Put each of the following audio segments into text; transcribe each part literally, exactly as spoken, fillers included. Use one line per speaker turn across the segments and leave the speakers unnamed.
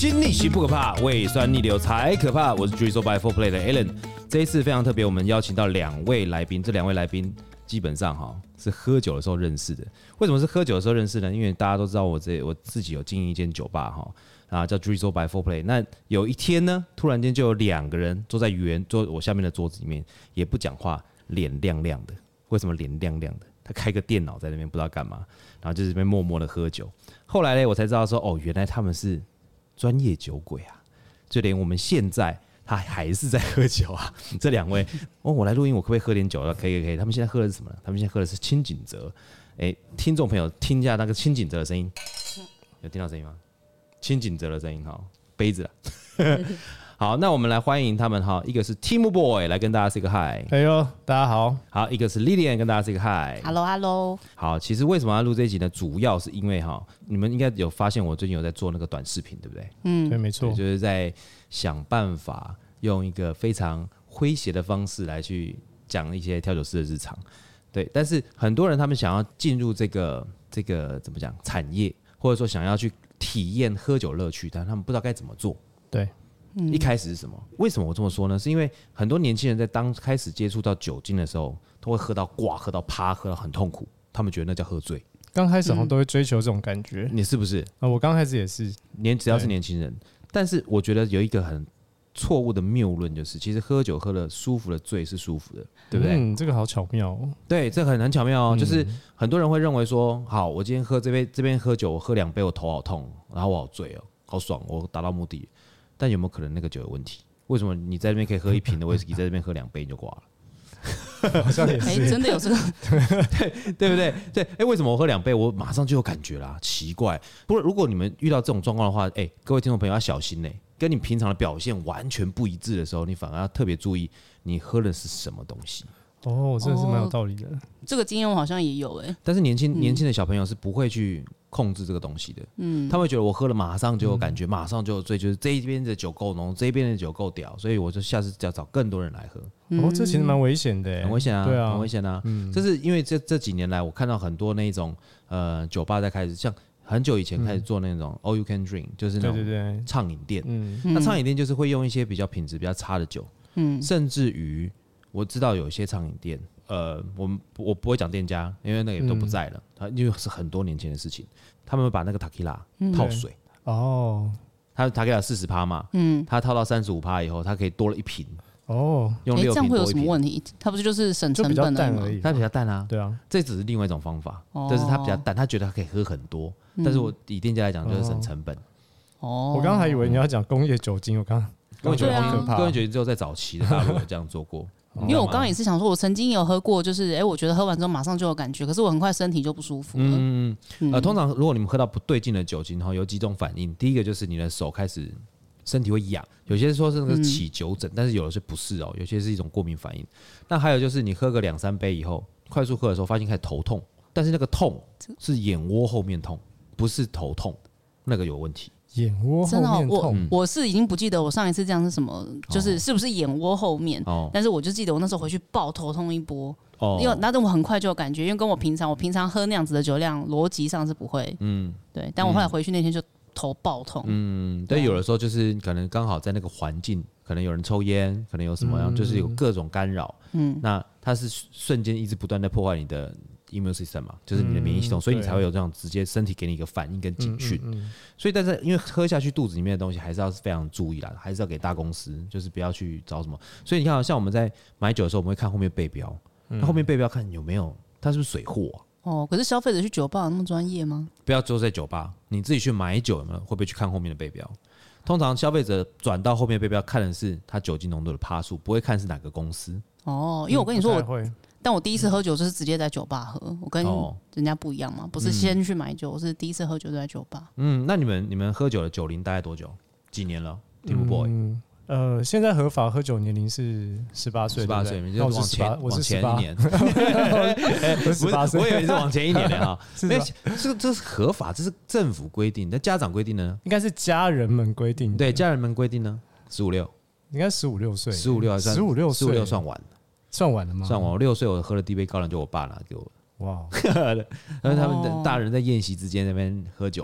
心逆袭不可怕，胃酸逆流才可怕。我是 Drizzle by Four Play 的 Alan， 这一次非常特别，我们邀请到两位来宾，这两位来宾基本上哈是喝酒的时候认识的。为什么是喝酒的时候认识呢？因为大家都知道我这我自己有经营一间酒吧哈。啊，叫 Drizzle by Four Play。那有一天呢，突然间就有两个人坐在圆坐我下面的桌子里面，也不讲话，脸亮亮的。为什么脸亮亮的？他开个电脑在那边不知道干嘛，然后就在这边默默的喝酒。后来呢，我才知道说，哦，原来他们是专业酒鬼啊！就连我们现在他还是在喝酒啊。这两位，哦，我来录音，我可不可以喝点酒？可以，可以。他们现在喝的是什么呢？他们现在喝的是清景泽。哎，听众朋友，听一下那个清景泽的声音，有听到声音吗？清景泽的声音哈，杯子啦。好，那我们来欢迎他们哈，一个是 Tim Boy 来跟大家 say 个 hi，
哎呦，大家好。
好，一个是 Lilian 跟大家 say 个 hi，Hello
Hello。
好，其实为什么要录这一集呢？主要是因为哈，你们应该有发现我最近有在做那个短视频，对不对？
嗯，对，没错，
就是在想办法用一个非常诙谐的方式来去讲一些调酒师的日常。对，但是很多人他们想要进入这个这个怎么讲产业，或者说想要去体验喝酒乐趣，但他们不知道该怎么做。
对。
一开始是什么？为什么我这么说呢？是因为很多年轻人在当开始接触到酒精的时候，都会喝到挂、喝到趴、喝到很痛苦，他们觉得那叫喝醉。
刚开始好像都会追求这种感觉，
你是不是？
啊，我刚开始也是，
年只要是年轻人，但是我觉得有一个很错误的谬论，就是其实喝酒喝的舒服的醉是舒服的，对不对？
嗯，这个好巧妙哦。
对，这很很巧妙哦。嗯、就是很多人会认为说，好，我今天喝这杯这边喝酒，我喝两杯，我头好痛，然后我好醉哦，好爽，我达到目的。但有没有可能那个酒有问题？为什么你在这边可以喝一瓶的威士忌，在这边喝两杯你就挂了？
好像也是、
欸，真的有这个，
对对不对？对，哎、欸，为什么我喝两杯，我马上就有感觉啦？奇怪。不过如果你们遇到这种状况的话，哎、欸，各位听众朋友要小心呢、欸。跟你平常的表现完全不一致的时候，你反而要特别注意你喝的是什么东西。
哦，真的是蛮有道理的。哦、
这个经验我好像也有哎、欸，
但是年轻、嗯、年轻的小朋友是不会去控制这个东西的。嗯，他会觉得我喝了马上就有感觉，嗯、马上就有醉，就是这一边的酒够浓，这一边的酒够屌，所以我就下次要找更多人来喝。
嗯、哦，这其实蛮危险的、欸，
很危险啊，
对啊，
很危险啊。嗯，这是因为这这几年来，我看到很多那种呃酒吧在开始，像很久以前开始做那种 all you can drink，、嗯、就是那种畅饮店。嗯，那畅饮店就是会用一些比较品质比较差的酒，嗯，甚至于我知道有一些畅饮店。呃，我们我不会讲店家，因为那个也都不在了。他、嗯、因为是很多年前的事情，他们会把那个 tequila 套水。
哦，
他 tequila 四十趴嘛，嗯，他套到三十五趴以后，他可以多了一瓶。
哦，
用六瓶多一瓶、欸、
这样会有什么问题？它不是就是省成本
而已？
它比较淡啊，
对啊，
这只是另外一种方法，哦、但是它比较淡，他觉得他可以喝很多，嗯、但是我以店家来讲就是省成本。
哦，
我刚刚还以为你要讲工业酒精，我刚
工业酒精好可怕，工业酒精只有在早期的大陆有这样做过。
因为我刚刚也是想说，我曾经有喝过，就是哎、欸，我觉得喝完之后马上就有感觉，可是我很快身体就不舒服了。
嗯嗯呃，通常如果你们喝到不对劲的酒精，有几种反应。第一个就是你的手开始身体会痒，有些说是那个起酒疹，嗯、但是有的是不是哦，有些是一种过敏反应。那还有就是你喝个两三杯以后，快速喝的时候发现开始头痛，但是那个痛是眼窝后面痛，不是头痛，那个有问题。
眼窝后面痛，
真的、哦，我我是已经不记得我上一次这样是什么，就是是不是眼窝后面，哦、但是我就记得我那时候回去爆头痛一波，哦、因为那我很快就有感觉，因为跟我平常我平常喝那样子的酒量，逻辑上是不会，嗯，对，但我后来回去那天就头爆痛，
嗯，对，有的时候就是可能刚好在那个环境，可能有人抽烟，可能有什么样，嗯、就是有各种干扰，嗯，那它是瞬间一直不断在破坏你的immune system 嘛，就是你的免疫系统，嗯、所以你才会有这样直接身体给你一个反应跟警讯。嗯嗯嗯、所以，但是因为喝下去肚子里面的东西还是要非常注意啦，还是要给大公司，就是不要去找什么。所以你看，像我们在买酒的时候，我们会看后面背标，那、嗯、后面背标看有没有它是不是水货、啊。
哦，可是消费者去酒吧有那么专业吗？
不要坐在酒吧，你自己去买酒有没有会不会去看后面的背标？通常消费者转到后面背标看的是它酒精浓度的趴数，不会看是哪个公司。
哦，因为我跟你说我。
嗯
但我第一次喝酒就是直接在酒吧喝，我跟人家不一样嘛，不是先去买酒，我是第一次喝酒就在酒吧。
嗯，那你们你们喝酒的酒龄大概多久？几年了 ？Tim Boy，
嗯，呃，现在合法喝酒年龄是十八岁，
十八岁，你就往前
我是
往前一年，
我是十八岁，
我以为你是往前一年的哈。没有，这个这是合法，这是政府规定，那家长规定呢？
应该是家人们规定，
对，家人们规定呢，十五六，
应该十五六岁，
十五六，
十五六，
十五六算晚。
算晚了吗？
算晚，我六岁我喝了第一杯高粱就我爸拿给我。哇！然后他们大人在宴席之间那边喝酒嘛，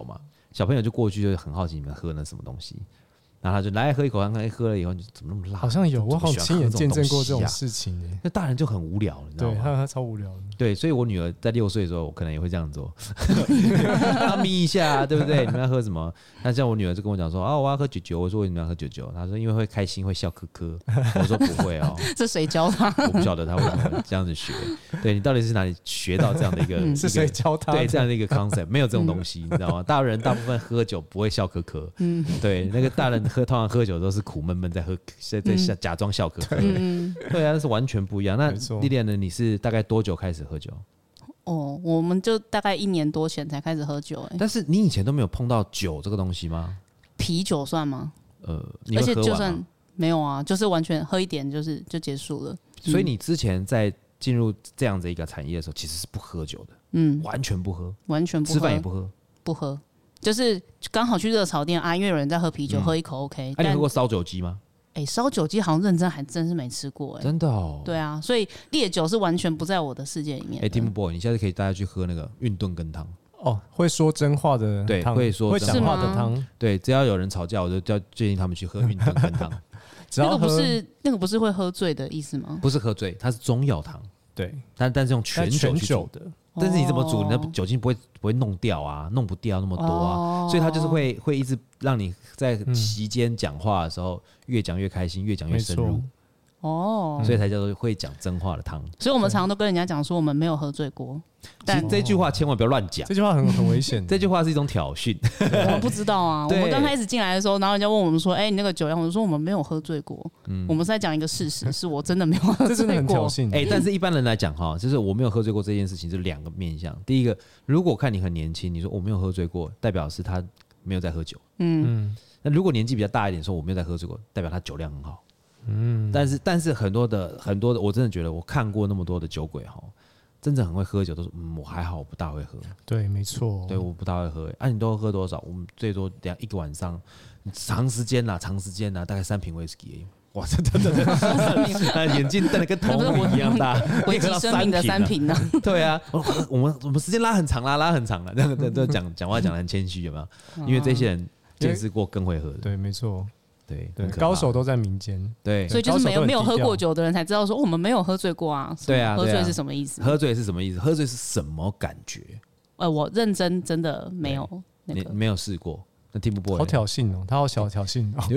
小朋友就过去就很好奇你们喝那什么东西。然后他就来喝一口，看看喝了以后就怎么那么辣？
好像有，我好像亲眼见证过这种事情耶。
那大人就很无聊，你知道吗？
对，他他超无聊的。
对，所以我女儿在六岁的时候，我可能也会这样做，要眯一下，对不对？你们要喝什么？那像我女儿就跟我讲说啊，我要喝酒酒。我说为什么要喝酒酒？她说因为会开心，会笑呵呵。我说不会哦，
这谁教她？
我不晓得她为什么这样子学。对你到底是哪里学到这样的一个？
嗯、是谁教她？
对，这样的一个 concept 没有这种东西，你知道吗？大人大部分喝酒不会笑呵呵，嗯，对，那个大人喝通常喝酒都是苦闷闷在喝，在在假装笑呵呵，嗯，对啊，那是完全不一样。那莉莉安呢？你是大概多久开始喝酒？
哦，我们就大概一年多前才开始喝酒、欸。
但是你以前都没有碰到酒这个东西吗？
啤酒算吗？
呃，你会喝完吗？
而且就算没有啊，就是完全喝一点就是就结束了。
所以你之前在进入这样子一个产业的时候，其实是不喝酒的，嗯，完全不喝，
完全不喝，
吃饭也不喝，
不喝。就是刚好去热炒店啊，因为有人在喝啤酒，嗯、喝一口 OK。
那、啊、你喝过烧酒鸡吗？
哎、欸，烧酒鸡好像认真还真是没吃过哎、欸，
真的哦。
对啊，所以烈酒是完全不在我的世界里面。
哎、欸、，Tim Boy， 你下次可以带他去喝那个运炖羹汤。
哦，会说真话的汤，
对，会说真
话的汤。对，
只要有人吵架，我就叫建议他们去喝运炖羹汤。
那个不是那个不是会喝醉的意思吗？
不是喝醉，它是中药汤。
对，
但但是用全酒去煮
的。
但是你怎么煮，你的酒精不会不会弄掉啊，弄不掉那么多啊，哦、所以它就是会会一直让你在席间讲话的时候、嗯、越讲越开心，越讲越深入。哦，所以才叫做会讲真话的汤。
所以我们常常都跟人家讲说我们没有喝醉过，
但其实这句话千万不要乱讲，
这句话很很危险。
这句话是一种挑衅。
我们不知道啊，我们刚开始进来的时候，然后人家问我们说：“哎、欸，你那个酒量？”我就说我们没有喝醉过。嗯，我们是在讲一个事实，是我真的没有喝醉过。
这真的很挑衅。
哎、欸，但是一般人来讲哈，就是我没有喝醉过这件事情，就是两个面向。第一个，如果看你很年轻，你说我没有喝醉过，代表是他没有在喝酒。嗯，那如果年纪比较大一点，说我没有在喝醉过，代表他酒量很好。嗯，但是但是很多的很多的，我真的觉得我看过那么多的酒鬼哈，真正很会喝酒都是嗯，我还好，我不大会喝。
对，没错，
对，我不大会喝。啊，你都喝多少？我们最多两一个晚上，长时间啦，长时间啦，大概三瓶威士忌。哇，真的真的，眼睛瞪得跟头一样大，
我喝到三瓶的三瓶呢。
对啊，我们我们时间拉很长啦，拉很长了，这样都讲讲话讲得很谦虚，有没有？因为这些人见识过更会喝的。
对，没错。
对,
对，高手都在民间。
对，
所以就是没有没有喝过酒的人才知道说、哦、我们没有喝醉过啊。
对啊，
喝醉是什么意思？
喝醉是什么意思？喝醉是什么感觉？
呃，我认真真的没有、那個，
你没有试过。那 Tim Boy
好挑衅哦，他好小挑衅哦。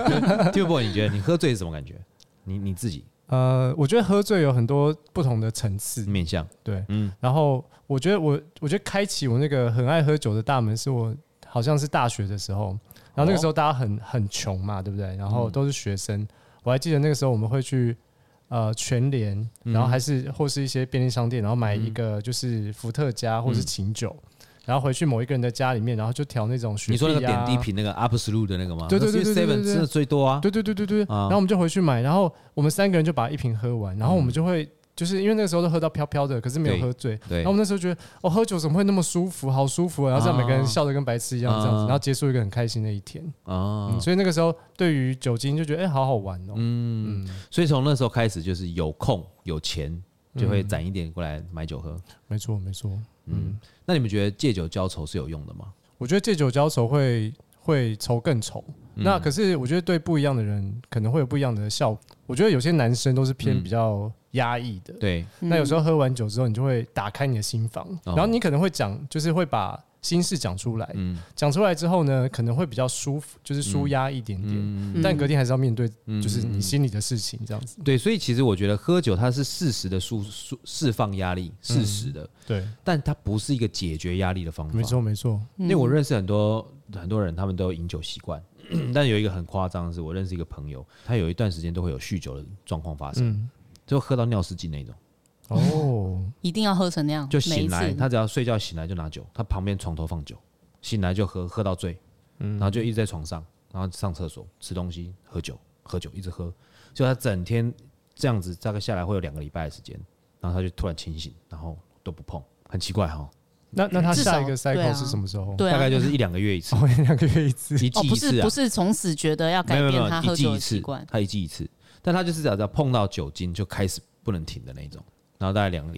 Tim Boy， 你觉得你喝醉是什么感觉？你你自己？
呃，我觉得喝醉有很多不同的层次
面向。
对，嗯。然后我觉得我我觉得开启我那个很爱喝酒的大门，是我好像是大学的时候。然后那个时候大家很很穷嘛，对不对？然后都是学生，嗯、我还记得那个时候我们会去呃全联，然后还是或是一些便利商店，然后买一个就是伏特加或是琴酒，嗯、然后回去某一个人的家里面，然后就调那种雪碧、啊。
你说那个点滴瓶那个 Absolut 的那个吗？
对对对对对对对，
吃的最多啊。
对对对对对。啊、然后我们就回去买，然后我们三个人就把一瓶喝完，然后我们就会。就是因为那个时候都喝到飘飘的，可是没有喝醉。然后我们那时候觉得，哦，喝酒怎么会那么舒服，好舒服、啊。然后这样每个人笑得跟白痴一样，这样子，然后结束一个很开心的一天。嗯、所以那个时候对于酒精就觉得，哎、欸，好好玩哦。
嗯，嗯所以从那时候开始，就是有空有钱就会攒一点过来买酒喝。嗯、
没错，没错。
嗯，那你们觉得借酒浇愁是有用的吗？
我觉得借酒浇愁会会愁更愁。嗯、那可是我觉得对不一样的人可能会有不一样的效果。我觉得有些男生都是偏比较压抑的，
对。
那有时候喝完酒之后，你就会打开你的心房，嗯、然后你可能会讲，就是会把心事讲出来。讲、嗯、出来之后呢，可能会比较舒服，就是舒压一点点。嗯、但隔天还是要面对，就是你心里的事情，这样子。
对，所以其实我觉得喝酒它是适时的释释放压力，适时的、嗯。对，但它不是一个解决压力的方法。
没错，没错。
因为我认识很多很多人，他们都有饮酒习惯。但有一个很夸张的是，我认识一个朋友，他有一段时间都会有酗酒的状况发生，嗯、就喝到尿失禁那种。
哦，一定要喝成那样。
就醒来，他只要睡觉醒来就拿酒，他旁边床头放酒，醒来就喝，喝到醉，嗯、然后就一直在床上，然后上厕所、吃东西、喝酒、喝酒，一直喝，就他整天这样子，大概下来会有两个礼拜的时间，然后他就突然清醒，然后都不碰，很奇怪哈。
那那他下一个 cycle 是什么时候？
对啊，
大概就是一两个月一次，
哦，一两个月一次，
一季一次啊，
哦、不是不是从此觉得要改变他喝酒的习惯，
他一季一次，但他就是只要碰到酒精就开始不能停的那种，然后大概两个礼拜。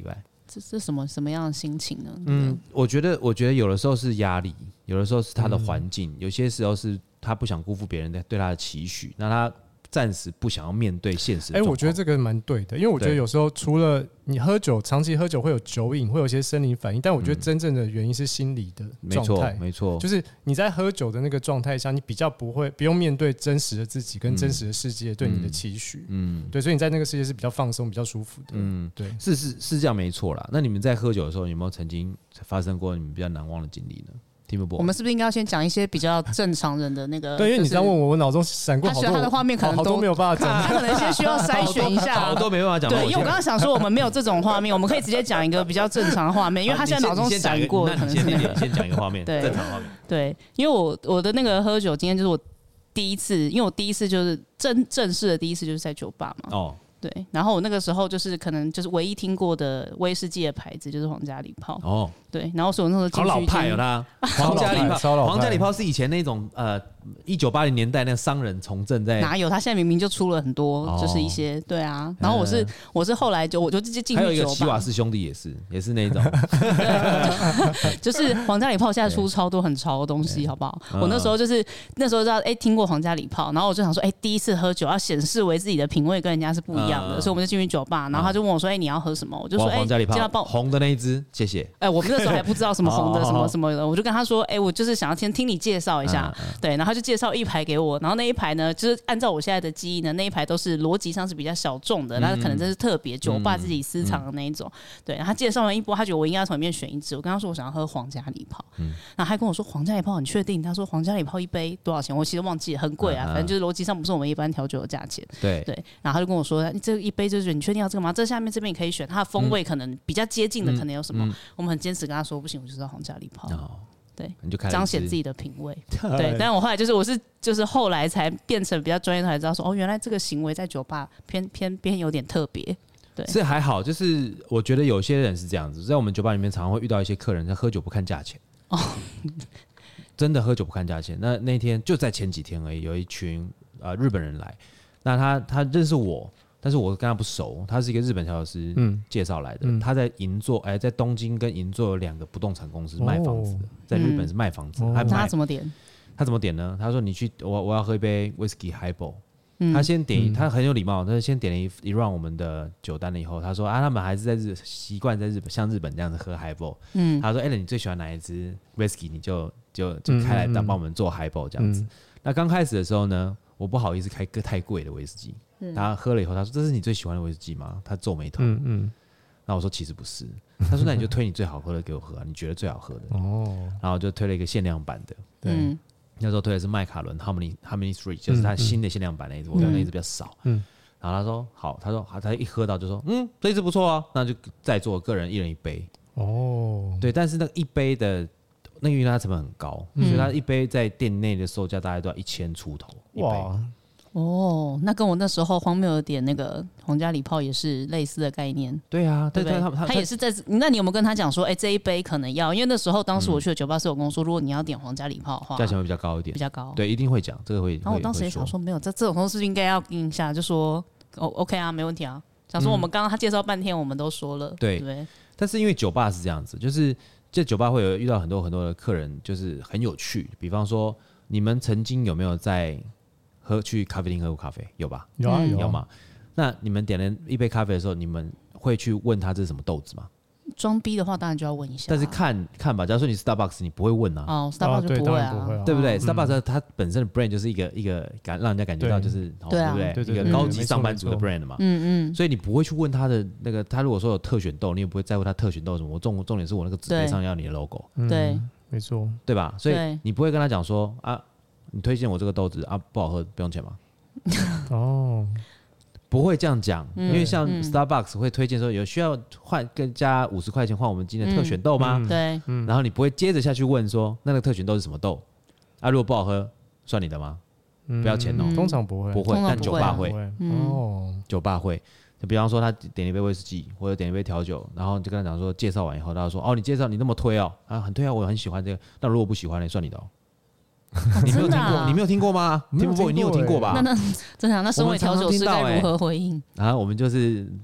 这是什么什么样的心情呢？
嗯，我觉得我觉得有的时候是压力，有的时候是他的环境、嗯，有些时候是他不想辜负别人对他的期许，那他暂时不想要面对现实的状况。
哎、欸，我觉得这个蛮对的，因为我觉得有时候除了你喝酒，长期喝酒会有酒瘾，会有一些生理反应，但我觉得真正的原因是心理的状态、嗯。
没错，
就是你在喝酒的那个状态下，你比较不会不用面对真实的自己跟真实的世界对你的期许。嗯，对，所以你在那个世界是比较放松、比较舒服的。嗯，对，
是是是这样没错啦。那你们在喝酒的时候，有没有曾经发生过你们比较难忘的经历呢？
我们是不是应该要先讲一些比较正常人的那个？
对，因为你这样问我，我脑中闪过好多，
他他的画面可能都
好多没有办法讲，
他可能先需要筛选一下，
好多没办法讲。
对，因为我刚刚想说我们没有这种画面，我们可以直接讲一个比较正常的画面，因为他现在脑中闪过，
可能是那个。先讲一个画面，正常画面。
对，因为我我的那个喝酒经验就是我第一次，因为我第一次就是正正式的第一次就是在酒吧嘛。哦。对，然后我那个时候就是可能就是唯一听过的威士忌的牌子就是皇家礼炮哦，对，然后所以我那时候进去
好老派哦他，皇家礼炮，皇家礼炮是以前那种呃一九八零年代那个商人从政在
哪有，他现在明明就出了很多、哦、就是一些对啊，然后我是、嗯、我是后来就我就直接进去酒吧，
还有一个齐瓦士兄弟也是也是那种，
就, 就是皇家礼炮现在出超多很潮的东西，好不好？我那时候就是那时候知道哎、欸、听过皇家礼炮，然后我就想说哎、欸、第一次喝酒要显示为自己的品味跟人家是不一样。嗯、所以我们就进去酒吧，然后他就问我说：“哎、欸，你要喝什么？”我就说：“哎，
皇家礼炮红的那一支，谢谢。”
哎，我们那时候还不知道什么红的什么什么的，我就跟他说：“哎、欸，我就是想要先听你介绍一下。嗯”对，然后他就介绍一排给我，然后那一排呢，就是按照我现在的记忆呢，那一排都是逻辑上是比较小众的，那、嗯、可能这是特别酒吧自己私藏的那一种。嗯、对，然后他介绍完一波，他觉得我应该从里面选一支，我跟他说我想要喝皇家礼炮，嗯、然后他跟我说皇家礼炮，你确定？他说皇家礼炮一杯多少钱？我其实忘记了，很贵啊，嗯、反正就是逻辑上不是我们一般调酒的价钱。
对
对，然后他就跟我说，这一杯就是你确定要这个吗？这下面这边你可以选，它的风味可能比较接近的，可能有什么？嗯嗯、我们很坚持跟他说不行，我就是要皇家礼炮。哦、对，
你就
彰显自己的品味。对，但我后来就是我是就是后来才变成比较专业，才知道说哦，原来这个行为在酒吧偏偏偏有点特别。对，
这还好，就是我觉得有些人是这样子，在我们酒吧里面常常会遇到一些客人，他喝酒不看价钱。哦，真的喝酒不看价钱。那那天就在前几天而已，有一群呃日本人来，那他他认识我。但是我跟他不熟，他是一个日本调酒师介绍来的。嗯嗯、他在银座，哎、欸，在东京跟银座有两个不动产公司卖房子的，哦、在日本是卖房子。嗯、他,
他怎么点？
他怎么点呢？他说：“你去，我我要喝一杯 whisky highball。嗯”他先点，他很有礼貌，他先点了一一 round 我们的酒单了以后，他说：“啊，他们还是在日习惯在日本，像日本这样子喝 highball。”嗯，他说：“哎、欸，你最喜欢哪一支 whisky？ 你就就就开来当帮我们做 highball 这样子。嗯”那刚开始的时候呢，我不好意思开个太贵的威士忌。他喝了以后，他说：“这是你最喜欢的威士忌吗？”他皱眉头。嗯嗯。然后我说：“其实不是。”他说：“那你就推你最好喝的给我喝啊，你觉得最好喝的。”哦。然后就推了一个限量版的。对。嗯、那时候推的是麦卡伦 Harmony Harmony Three， 就是他新的限量版那一支，我觉得那一支比较少。嗯。然后他说：“好。”他说：“他一喝到就说：‘嗯，这一支不错啊。’那就再做个人一人一杯。”哦。对，但是那个一杯的，那个因为它成本很高，嗯、所以它一杯在店内的售价大概都要一千出头一杯。
哦，那跟我那时候荒谬的点那个皇家礼炮也是类似的概念。
对啊，对对，
他他也是在。那你有没有跟他讲说，哎、欸，这一杯可能要？因为那时候当时我去的酒吧是有跟我说，如果你要点皇家礼炮的话，
价钱会比较高一点，
比较高。
对，一定会讲这个会。
然后我当时也想说，没有，这这种东西应该要应一下，就说哦 ，OK 啊，没问题啊。想说我们刚刚他介绍半天，我们都说了，
对
对不对？
但是因为酒吧是这样子，就是这酒吧会有遇到很多很多的客人，就是很有趣。比方说，你们曾经有没有在喝去咖啡厅喝过咖啡？有吧？
有啊，有
吗？那你们点了一杯咖啡的时候，你们会去问他这是什么豆子吗？
装逼的话，当然就要问一下、啊。
但是看看吧，假如说你 Starbucks， 你不会问啊。
哦 ，Starbucks 就不会啊，
对,
对不对、嗯、？Starbucks 它本身的 brand 就是一个一个感让人家感觉到就是，
对,
对不对？
对对对
一个高级上班族的 brand 嘛。
嗯嗯。
所以你不会去问他的那个，他如果说有特选豆，你也不会在乎他特选豆什么。我重重点是我那个纸杯上要你的 logo。
对，
没错，
对吧？所以你不会跟他讲说啊，你推荐我这个豆子啊，不好喝，不用钱吗？哦。不会这样讲、嗯，因为像 Starbucks 会推荐说有需要换更加五十块钱换我们今天的特选豆吗？
嗯嗯、对、
嗯，然后你不会接着下去问说那个特选豆是什么豆啊？如果不好喝，算你的吗？嗯、不要钱哦、喔。
通常不会，
不会，但酒吧会。
哦，
酒吧会。就比方说他点一杯威士忌或者点一杯调酒，然后你就跟他讲说介绍完以后，他说哦你介绍你那么推哦啊很推啊，我很喜欢这个。那如果不喜欢呢，算你的哦、喔。你没有听过、啊？你没有听过吗？听不过，你有听过吧？
那那正常，那身为调酒师该如何回应？
然后我们就是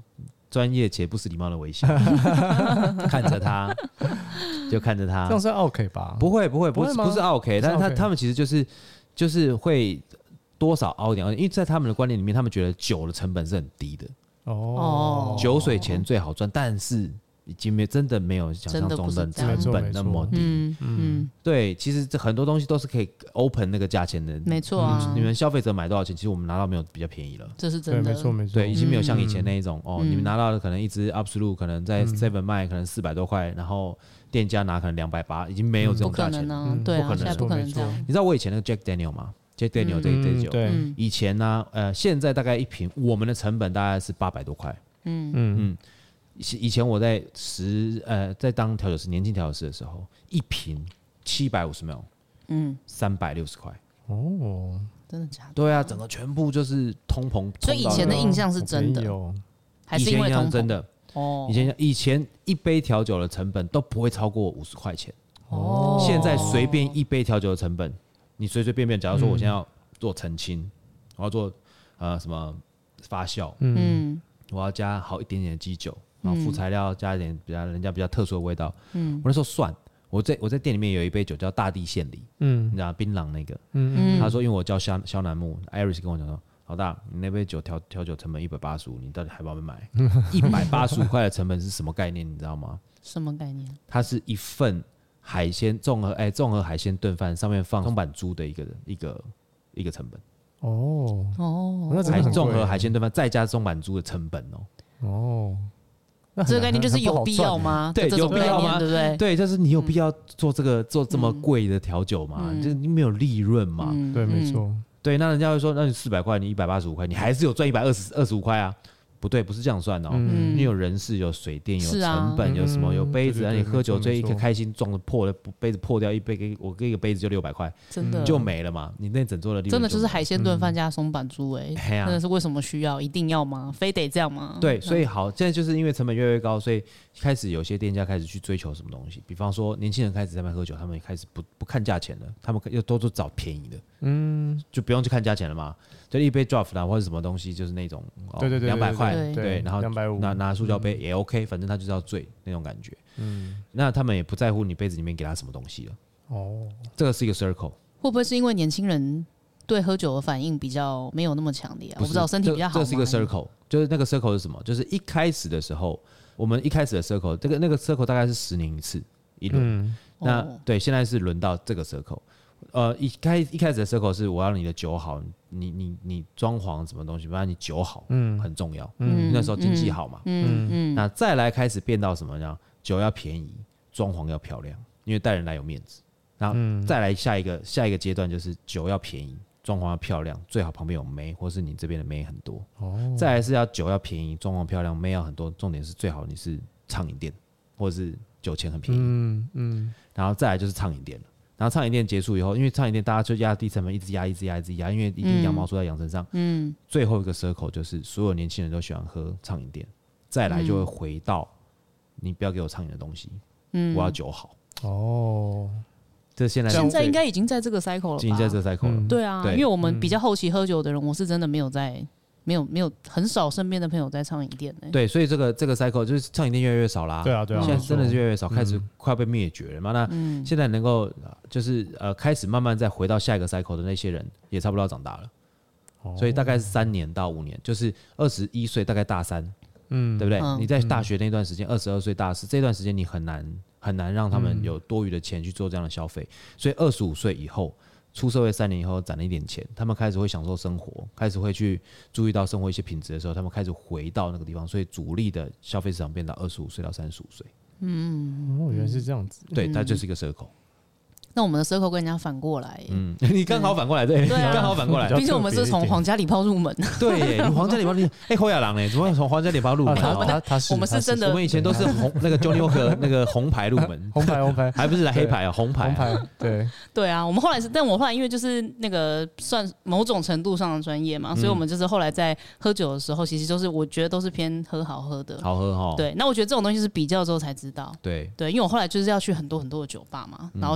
专业且不失礼貌的微笑，看着他，就看着他，
这样是 OK 吧？
不会不会不是不是 OK， 但是他他们其实就是就是会多少凹一点，因为在他们的观念里面，他们觉得酒的成本是很低的。哦，酒水钱最好赚，但是已经没真的没有想象中的成本那么低。嗯嗯，对，其实这很多东西都是可以 open 那个价钱的。
没错啊，
你们消费者买多少钱，其实我们拿到没有比较便宜了。
这是真的，
没错没错。
对，已经没有像以前那一种、嗯、哦，你们拿到的可能一支 Absolut 可能在 Seven 卖可能四百多块，然后店家拿可能两百八，已经没有这种价钱了。
不可能啊，对啊，现在不可能这样。
你知道我以前那个 Jack Daniel 吗？Jack Daniel 这这酒，
对，
以前呢，呃，现在大概一瓶我们的成本大概是八百多块。嗯嗯，以前我在十呃在当调酒师，年轻调酒师的时候，一瓶七百五十 ml， 嗯，三百六十块。
哦，
真的假的？
对啊，整个全部就是通膨。
所以以前的印象是真的，还是因为通膨？
真的哦。以前以前一杯调酒的成本都不会超过五十块钱。哦。现在随便一杯调酒的成本，你随随便便，假如说我现在要做澄清，我要做呃什么发酵，嗯。我要加好一点点的基酒，然后副材料加一点比较人家比较特殊的味道。嗯，我那时候算，我在我在店里面有一杯酒叫大地献礼，嗯，你知道槟榔那个，嗯，他说因为我叫肖肖楠木 ，Iris 跟我讲说，老大，你那杯酒调调酒成本一百八十五，你到底还要不要买？一百八十五块的成本是什么概念？你知道吗？
什么概念？
它是一份海鲜综合哎综合海鲜炖饭，上面放松板猪的一个一个一个成本。哦
哦，那海
综合海鲜炖饭再加松板猪的成本哦。
哦，
那这个概念就是有必要吗？
对，有必要吗？
对不对？
对，就是你有必要做这个做这么贵的调酒吗？就是你没有利润嘛。
对，没错。
对，那人家会说，那你四百块，你一百八十五块，你还是有赚一百二十二十五块啊。不对，不是这样算哦。嗯、你有人事、有水电、有成本、啊、有什么、有杯子，然后你喝酒醉一个开心撞的破了杯子破掉一杯，给我给一个杯子就六百块，
真的
就没了嘛。你那整桌的利润
真的就是海鲜炖饭加松板猪哎、欸，嗯、真的是为什么需要？一定要吗？非得这样吗？
对，所以好，现在就是因为成本越来越高，所以开始有些店家开始去追求什么东西，比方说年轻人开始在那边喝酒，他们也开始不不看价钱了，他们又都都找便宜的，嗯，就不用去看价钱了嘛。就一杯 draft 啊，或者什么东西，就是那种，哦、
对对对，
两百块，
对，
对，然后
两百五，
拿拿塑胶杯也 OK，、嗯、反正他就是要醉那种感觉。嗯，那他们也不在乎你杯子里面给他什么东西了。哦，这个是一个 circle。
会不会是因为年轻人对喝酒的反应比较没有那么强烈啊？我不知道身体比较好吗？
这是一个 circle， 就是那个 circle 是什么？就是一开始的时候，我们一开始的 circle， 这个那个 circle 大概是十年一次一轮。嗯、那、哦、对，现在是轮到这个 circle。呃，一开一开始的 circle 是我要你的酒好，你你你装潢什么东西，反正你酒好，嗯，很重要，嗯，那时候经济好嘛，嗯嗯，那再来开始变到什么呢？酒要便宜，装潢要漂亮，因为带人来有面子，然后再来下一个下一个阶段就是酒要便宜，装潢要漂亮，最好旁边有妹，或是你这边的妹很多，哦，再来是要酒要便宜，装潢漂亮，妹要很多，重点是最好你是畅饮店，或者是酒钱很便宜，嗯嗯，然后再来就是畅饮店了。然后畅饮店结束以后，因为畅饮店大家就压低成本，一直压，一直压，一直压，因为一定羊毛出在羊身上。嗯，最后一个 circle 就是所有年轻人都喜欢喝畅饮店，再来就会回到你不要给我畅饮的东西，嗯，我要酒好。哦，这现在
现在应该已经在这个 cycle 了吧？
已经在这个 cycle 了。嗯、
对啊，对，因为我们比较后期喝酒的人，我是真的没有在。没有没有很少身边的朋友在畅饮店呢、欸。
对，所以这个这个 cycle 就是畅饮店越来越少啦。
对啊对啊，
现在真的是越来越少，嗯、开始快要被灭绝了嘛。那、嗯、现在能够就是呃开始慢慢再回到下一个 cycle 的那些人，也差不多要长大了。哦、所以大概是三年到五年，就是二十一岁大概大三，嗯，对不对？嗯、你在大学那段时间，二十二岁大四这段时间，你很难很难让他们有多余的钱去做这样的消费。所以二十五岁以后。出社会三年以后攒了一点钱，他们开始会享受生活，开始会去注意到生活一些品质的时候，他们开始回到那个地方，所以主力的消费市场变到二十五岁到三十五岁。
嗯，哦，原来是这样子。
对，它就是一个 circle。
那我们的 circle 跟人家反过来，嗯，
你刚好反过来，对，对啊、刚好反过来。
毕竟我们是从皇家礼炮入门，
对，你皇家礼炮，你哎，侯亚郎呢？怎么会从皇家礼炮入门？
他他他是
我们是真的，
我们以前都是红那个 Johnny Walker 那个红牌入门，
红牌红牌，
还不是黑牌啊，红牌，
红牌，对
对啊，我们后来是，但我后来因为就是那个算某种程度上的专业嘛，所以我们就是后来在喝酒的时候，其实都是我觉得都是偏喝好喝的，
好喝哈。
对，那我觉得这种东西是比较之后才知道，
对
对，因为我后来就是要去很多很多的酒吧嘛，然后就是后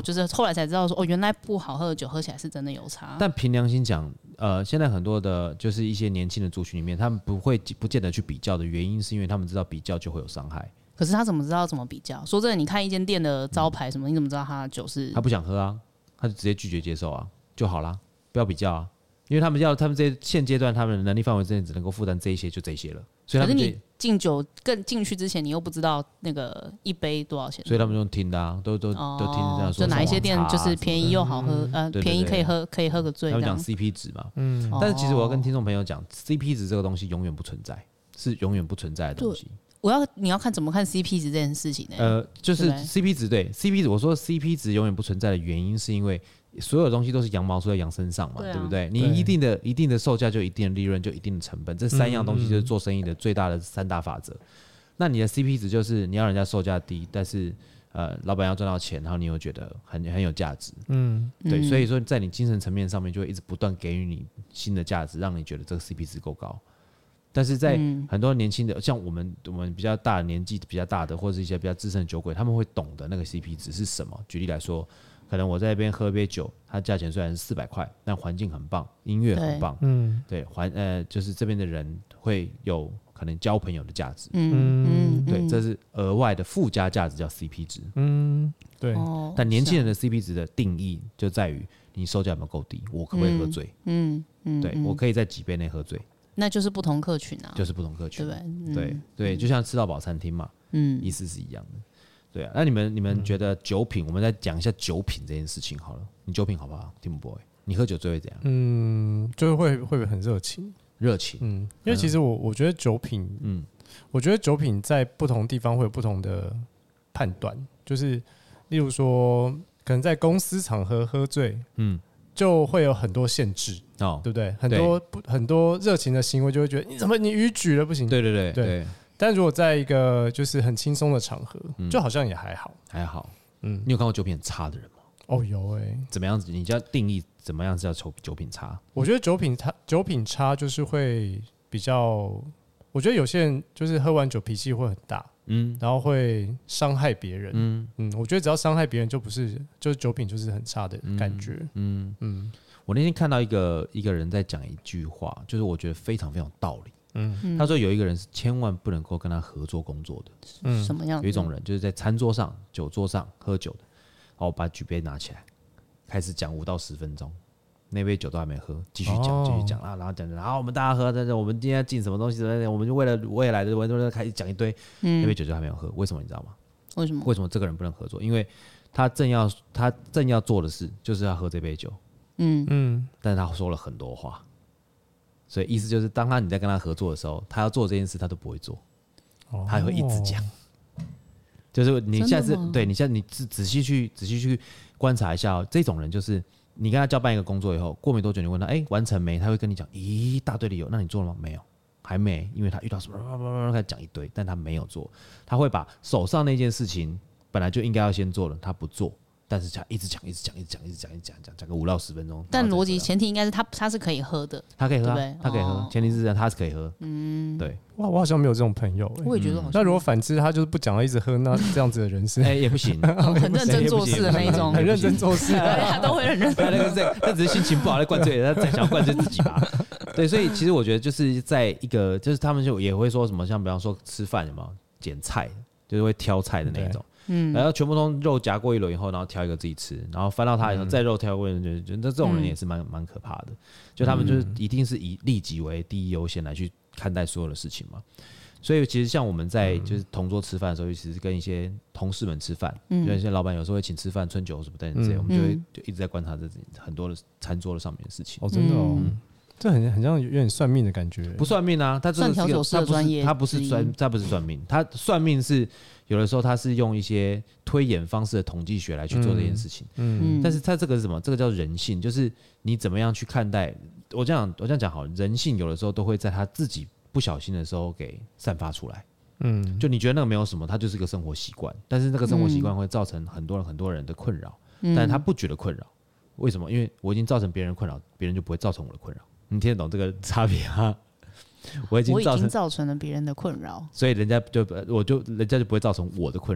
后来才知道说，哦，原来不好喝的酒喝起来是真的有差。
但凭良心讲，呃，现在很多的，就是一些年轻的族群里面，他们不会不见得去比较的原因，是因为他们知道比较就会有伤害。
可是他怎么知道怎么比较？说真的，你看一间店的招牌什么，你怎么知道他的酒是？
他不想喝啊，他就直接拒绝接受啊，就好啦，不要比较啊。因为他们要，他们这现阶段他们的能力范围之内只能够负担这一些，就这些了。所以他们
可是你进酒更进去之前，你又不知道那个一杯多少钱，
所以他们用听的啊，都都、哦、都听这样说。
就哪一些店就是便宜又好喝，嗯、呃，
对对对
便宜可以喝，可以喝个醉。
他们讲 C P 值嘛，嗯，但是其实我要跟听众朋友讲 ，C P 值这个东西永远不存在，是永远不存在的东西。
我要你要看怎么看 C P 值这件事情呢、欸？
呃，就是 C P 值对 C P 值，我说 C P 值永远不存在的原因，是因为所有东西都是羊毛出在羊身上嘛， 对,、啊、对不对？你一定的一定的售价就一定的利润，就一定的成本，这三样东西就是做生意的最大的三大法则。嗯、那你的 C P 值就是你要人家售价低，但是呃老板要赚到钱，然后你又觉得很很有价值，嗯，对，所以说在你精神层面上面就会一直不断给予你新的价值，让你觉得这个 C P 值够高。但是在很多年轻的，像我们我们比较大的年纪比较大的，或者是一些比较资深的酒鬼，他们会懂得那个 C P 值是什么。举例来说，可能我在那边喝一杯酒，它价钱虽然是四百块，但环境很棒，音乐很棒，嗯，对，环呃就是这边的人会有可能交朋友的价值，嗯嗯，对，这是额外的附加价值，叫 C P 值，嗯，对。哦、但年轻人的 C P 值的定义就在于你售价有没有够低，我可不可以喝醉？嗯嗯，对我可以在几杯内喝醉。
那就是不同客群啊，
就是不同客群，
对不对？嗯、
对对，就像吃到饱餐厅嘛，嗯，意思是一样的，对啊。那你们你们觉得酒品，嗯、我们再讲一下酒品这件事情好了。你酒品好不好 ，Tim Boy？你喝酒最会怎样？
嗯，就是会会很热情，
热情。
嗯，因为其实我我觉得酒品，嗯，我觉得酒品在不同地方会有不同的判断，就是例如说，可能在公司场合喝醉，嗯。就会有很多限制，哦、对不对？很多不很多热情的行为就会觉得你怎么你逾矩了不行？
对对对 对, 对。
但如果在一个就是很轻松的场合，嗯、就好像也还好，
还好。嗯，你有看过酒品很差的人吗？
哦，有哎、欸。
怎么样子？你就要定义怎么样是叫酒品差？
我觉得酒品差，酒品差就是会比较，我觉得有些人就是喝完酒脾气会很大。嗯，然后会伤害别人。嗯嗯，我觉得只要伤害别人，就不是就是酒品就是很差的感觉。嗯 嗯, 嗯，
我那天看到一个一个人在讲一句话，就是我觉得非常非常有道理。嗯，他说有一个人是千万不能够跟他合作工作的。
嗯，什么样？
有一种人就是在餐桌上、酒桌上喝酒的，然后把举杯拿起来，开始讲五到十分钟。那杯酒都还没喝，继续讲，继续讲啊，然后讲，然后我们大家喝，但是我们今天要进什么东西？我们就为了未来的，我们开始讲一堆。嗯、那杯酒就还没有喝，为什么你知道吗？
为什么？
为什么这个人不能合作？因为他正要他正要做的事就是要喝这杯酒。嗯嗯，但是他说了很多话，所以意思就是，当他你在跟他合作的时候，他要做这件事他都不会做，哦、他会一直讲。就是你下次对你现在你仔仔细去仔细去观察一下、哦，这种人就是。你跟他交办一个工作以后，过没多久你问他，哎、欸，完成没？他会跟你讲一大堆理由。那你做了吗？没有，还没，因为他遇到什么，开始讲一堆，但他没有做。他会把手上那件事情本来就应该要先做了，他不做，但是他一直讲，一直讲，一直讲，一直讲，一直讲，讲讲个五到十分钟。
但逻辑前提应该是他他是可以喝的，
他可以喝、啊，
对
他可以喝，哦、前提是他是可以喝。嗯，对。
哇，我好像没有这种朋友、欸。
我也觉得好像。
那如果反之，他就是不讲了，一直喝，那这样子的人是？
哎、欸，也不行，
哦、很认真做事的那一种，
很认真做事，
他都会很认真。
那个是，那只是心情不好在灌醉，他在想要灌醉自己吧。对，所以其实我觉得就是在一个，就是他们就也会说什么，像比方说吃饭有没有捡菜，就是会挑菜的那一种。嗯，然后全部都肉夹过一轮以后，然后挑一个自己吃，然后翻到他以后、嗯、再肉挑过一轮，就那这种人也是蛮蛮可怕的。就他们就是一定是以利己为第一优先来去看待所有的事情嘛。所以其实像我们在就是同桌吃饭的时候，尤其是跟一些同事们吃饭，嗯，有些老板有时候会请吃饭、春酒什么等等这些，我们就会就一直在观察这很多的餐桌的上面的事情。
哦，真的哦。嗯，这很很像有点算命的感觉。
不算命啊，他这
算调酒师的专业，
他不是算，他不是算命，他算命是有的时候他是用一些推演方式的统计学来去做这件事情。嗯，但是他这个是什么？这个叫人性，就是你怎么样去看待。我这样我这样讲好，人性有的时候都会在他自己不小心的时候给散发出来。嗯，就你觉得那个没有什么，它就是个生活习惯，但是那个生活习惯会造成很多人很多人的困扰，嗯、但是他不觉得困扰，为什么？因为我已经造成别人困扰，别人就不会造成我的困扰。你听得懂这个差别啊？我已经造成
我已经造成了别人的困扰，
所以人家就我就人家就不会造成我的困扰。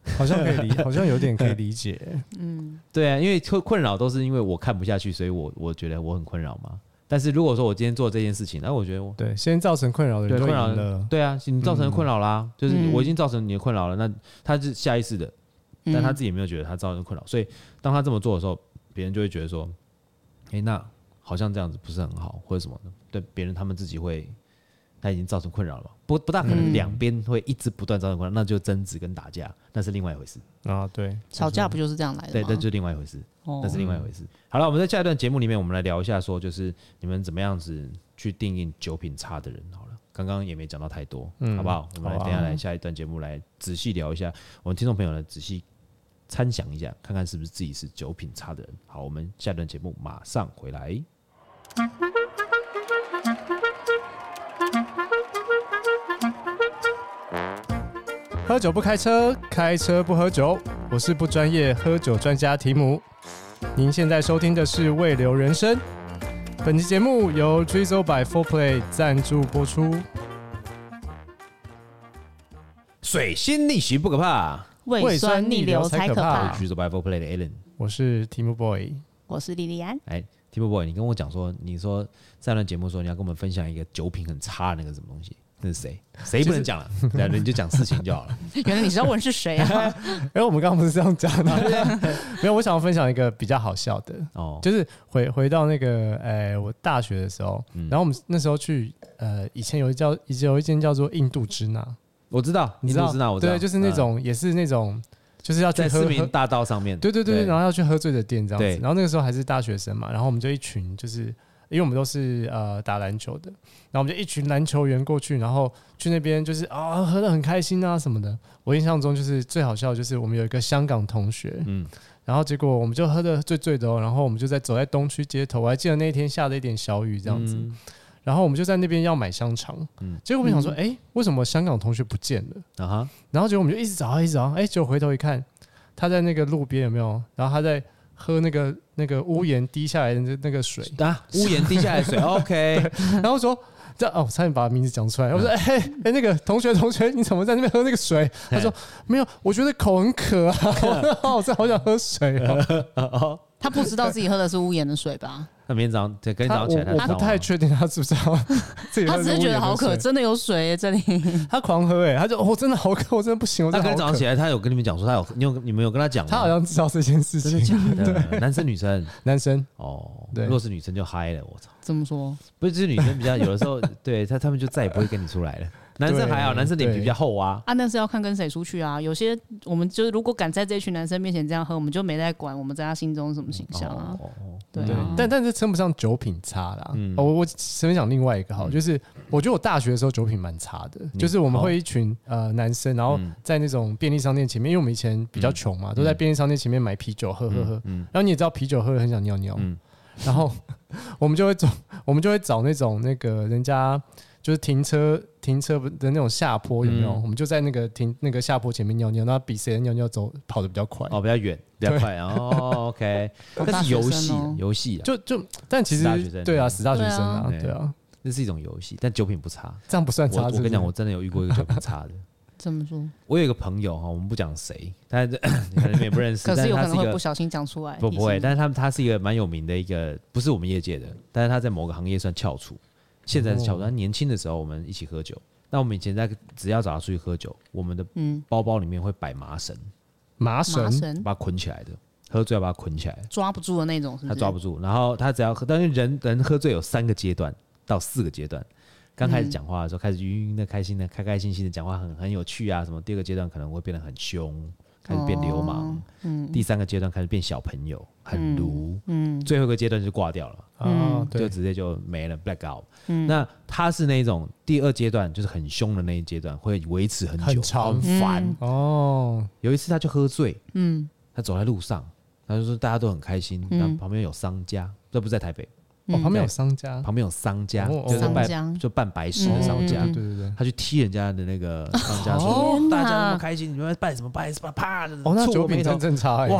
好像可以理，好像有点可以理解。
嗯，对啊，因为困扰都是因为我看不下去，所以我我觉得我很困扰嘛。但是如果说我今天做这件事情，那我觉得我
对先造成困扰的人就赢了。
对啊，你造成困扰啦，嗯、就是我已经造成你的困扰了，那他是下意识的，但他自己也没有觉得他造成困扰，所以当他这么做的时候，别人就会觉得说，哎、欸，那好像这样子不是很好，或者什么的，对别人他们自己会。他已经造成困扰了，不不大可能两边会一直不断造成困扰，嗯、那就争执跟打架，那是另外一回事
啊。对，
吵架不就是这样来的吗？
对，那就是另外一回事，哦、那是另外一回事。好了，我们在下一段节目里面，我们来聊一下，说就是你们怎么样子去定义酒品差的人。好了，刚刚也没讲到太多，嗯、好不好？我们来等一下来下一段节目来仔细聊一下，我们听众朋友呢仔细参想一下，看看是不是自己是酒品差的人。好，我们下一段节目马上回来。
喝酒不开车，开车不喝酒。我是不专业喝酒专家提姆。您现在收听的是《未流人生》。本期节目由 Drizzle by four play 赞助播出。
水星逆袭不可怕，
胃酸逆流才可怕。
我是 Drizzle by four play 的 Alan，
我是提姆 boy，
我是莉莉安。
哎，提姆 boy， 你跟我讲说，你说上段节目说你要跟我们分享一个酒品很差的那个什么东西。那是谁？谁不能讲了？对，你就讲事情就好了。
原来你是要问是谁啊？
哎，我们刚刚不是这样讲的。没有，我想要分享一个比较好笑的，哦，就是回回到那个，哎，我大学的时候，嗯、然后我们那时候去，呃，以前有一叫，以前有一间叫做印度支那，
我知道，印度支那我知道，
对，就是那种，嗯、也是那种，就是要去喝
在市民大道上面，
对对 对, 對，然后要去喝醉的店这样子。然后那个时候还是大学生嘛，然后我们就一群就是。因为我们都是呃打篮球的，然后我们就一群篮球员过去，然后去那边就是啊喝得很开心啊什么的。我印象中就是最好笑的就是我们有一个香港同学，嗯，然后结果我们就喝得醉醉的哦，然后我们就在走在东区街头，我还记得那一天下了一点小雨这样子，嗯、然后我们就在那边要买香肠，嗯，结果我们想说，哎、欸，为什么香港同学不见了？啊哈，然后结果我们就一直找，一直找，哎、欸，结果回头一看，他在那个路边有没有？然后他在。喝那个那个屋檐滴下来的那个水
啊，屋檐滴下来的水，OK。
然后说，这哦，差点把名字讲出来。我说，哎、欸、哎、欸，那个同学同学，你怎么在那边喝那个水？他说没有，我觉得口很渴啊，我真好想喝水哦。
他不知道自己喝的是屋檐的水吧？
那明天早上，隔天早上起来他，
我我不太确定他知不知道自己喝的是屋檐的水。他只是觉
得好渴，真的有水耶，这里。
他狂喝哎，他就我、哦、真的好渴，我真的不行，我真的好渴。
他隔天早上起来，他有跟你们讲说，他有你有你们有跟他讲吗？
他好像知道这件事情，
真的假的？男生女生？
男生。
哦，如果是女生就嗨了，我操！
怎么说？
不是，就是女生比较有的时候，对他他们就再也不会跟你出来了。男生还好，男生脸皮比较厚啊。
啊，那是要看跟谁出去啊。有些我们就是如果敢在这群男生面前这样喝，我们就没在管我们在他心中什么形象啊。哦哦、对, 对，
但但是称不上酒品差啦。嗯、我我分享另外一个好，嗯、就是我觉得我大学的时候酒品蛮差的，嗯、就是我们会一群呃男生，然后在那种便利商店前面，因为我们以前比较穷嘛，嗯、都在便利商店前面买啤酒喝喝喝。嗯嗯、然后你也知道啤酒喝了很想尿尿，嗯、然后我们就会走，我们就会找那种那个人家。就是停车停车的那种下坡有没有？嗯、我们就在那个停那个下坡前面尿尿，然后比谁的尿尿走跑得比较快。
哦，比较远，比较快哦。OK， 那是游戏，游戏
就就，但其实对啊，死大学生啊，对啊，
那是一种游戏，但酒品不差，
这样不算差。
我跟你讲，我真的有遇过一个酒品差的。
怎么说？
我有一个朋友哈，我们不讲谁，但是你可能也不认识，
可是有可能会不小心讲出来。
不不会，但是他他是一个蛮有名的一个，不是我们业界的，但是他在某个行业算翘楚。现在是翘楚，他年轻的时候我们一起喝酒。那我们以前在只要找他出去喝酒，我们的包包里面会摆麻绳，
麻绳
把它捆起来的，喝醉要把它捆起来，
抓不住的那种是不是？
他抓不住，然后他只要喝，但是人人喝醉有三个阶段到四个阶段。刚开始讲话的时候，开始晕晕的、开心的、开开心心的讲话很很有趣啊什么。第二个阶段可能会变得很凶，开始变流氓。哦嗯、第三个阶段开始变小朋友，很鲁。嗯嗯、最后一个阶段就挂掉了，嗯、就直接就没了 ，black out。嗯、那他是那种第二阶段就是很凶的那一阶段，会维持很久，
很长
很烦。
嗯、哦，
有一次他就喝醉，嗯，他走在路上，他就说大家都很开心，嗯、旁边有商家，这不是在台北。
哦，旁边有商家，
旁边有商家，哦、就是办就办白事的商家，
嗯、对对对，
他去踢人家的那个商家说，哦、大家那么开心，你们办什么白事？啪，
哦，那酒品真正差，
哇！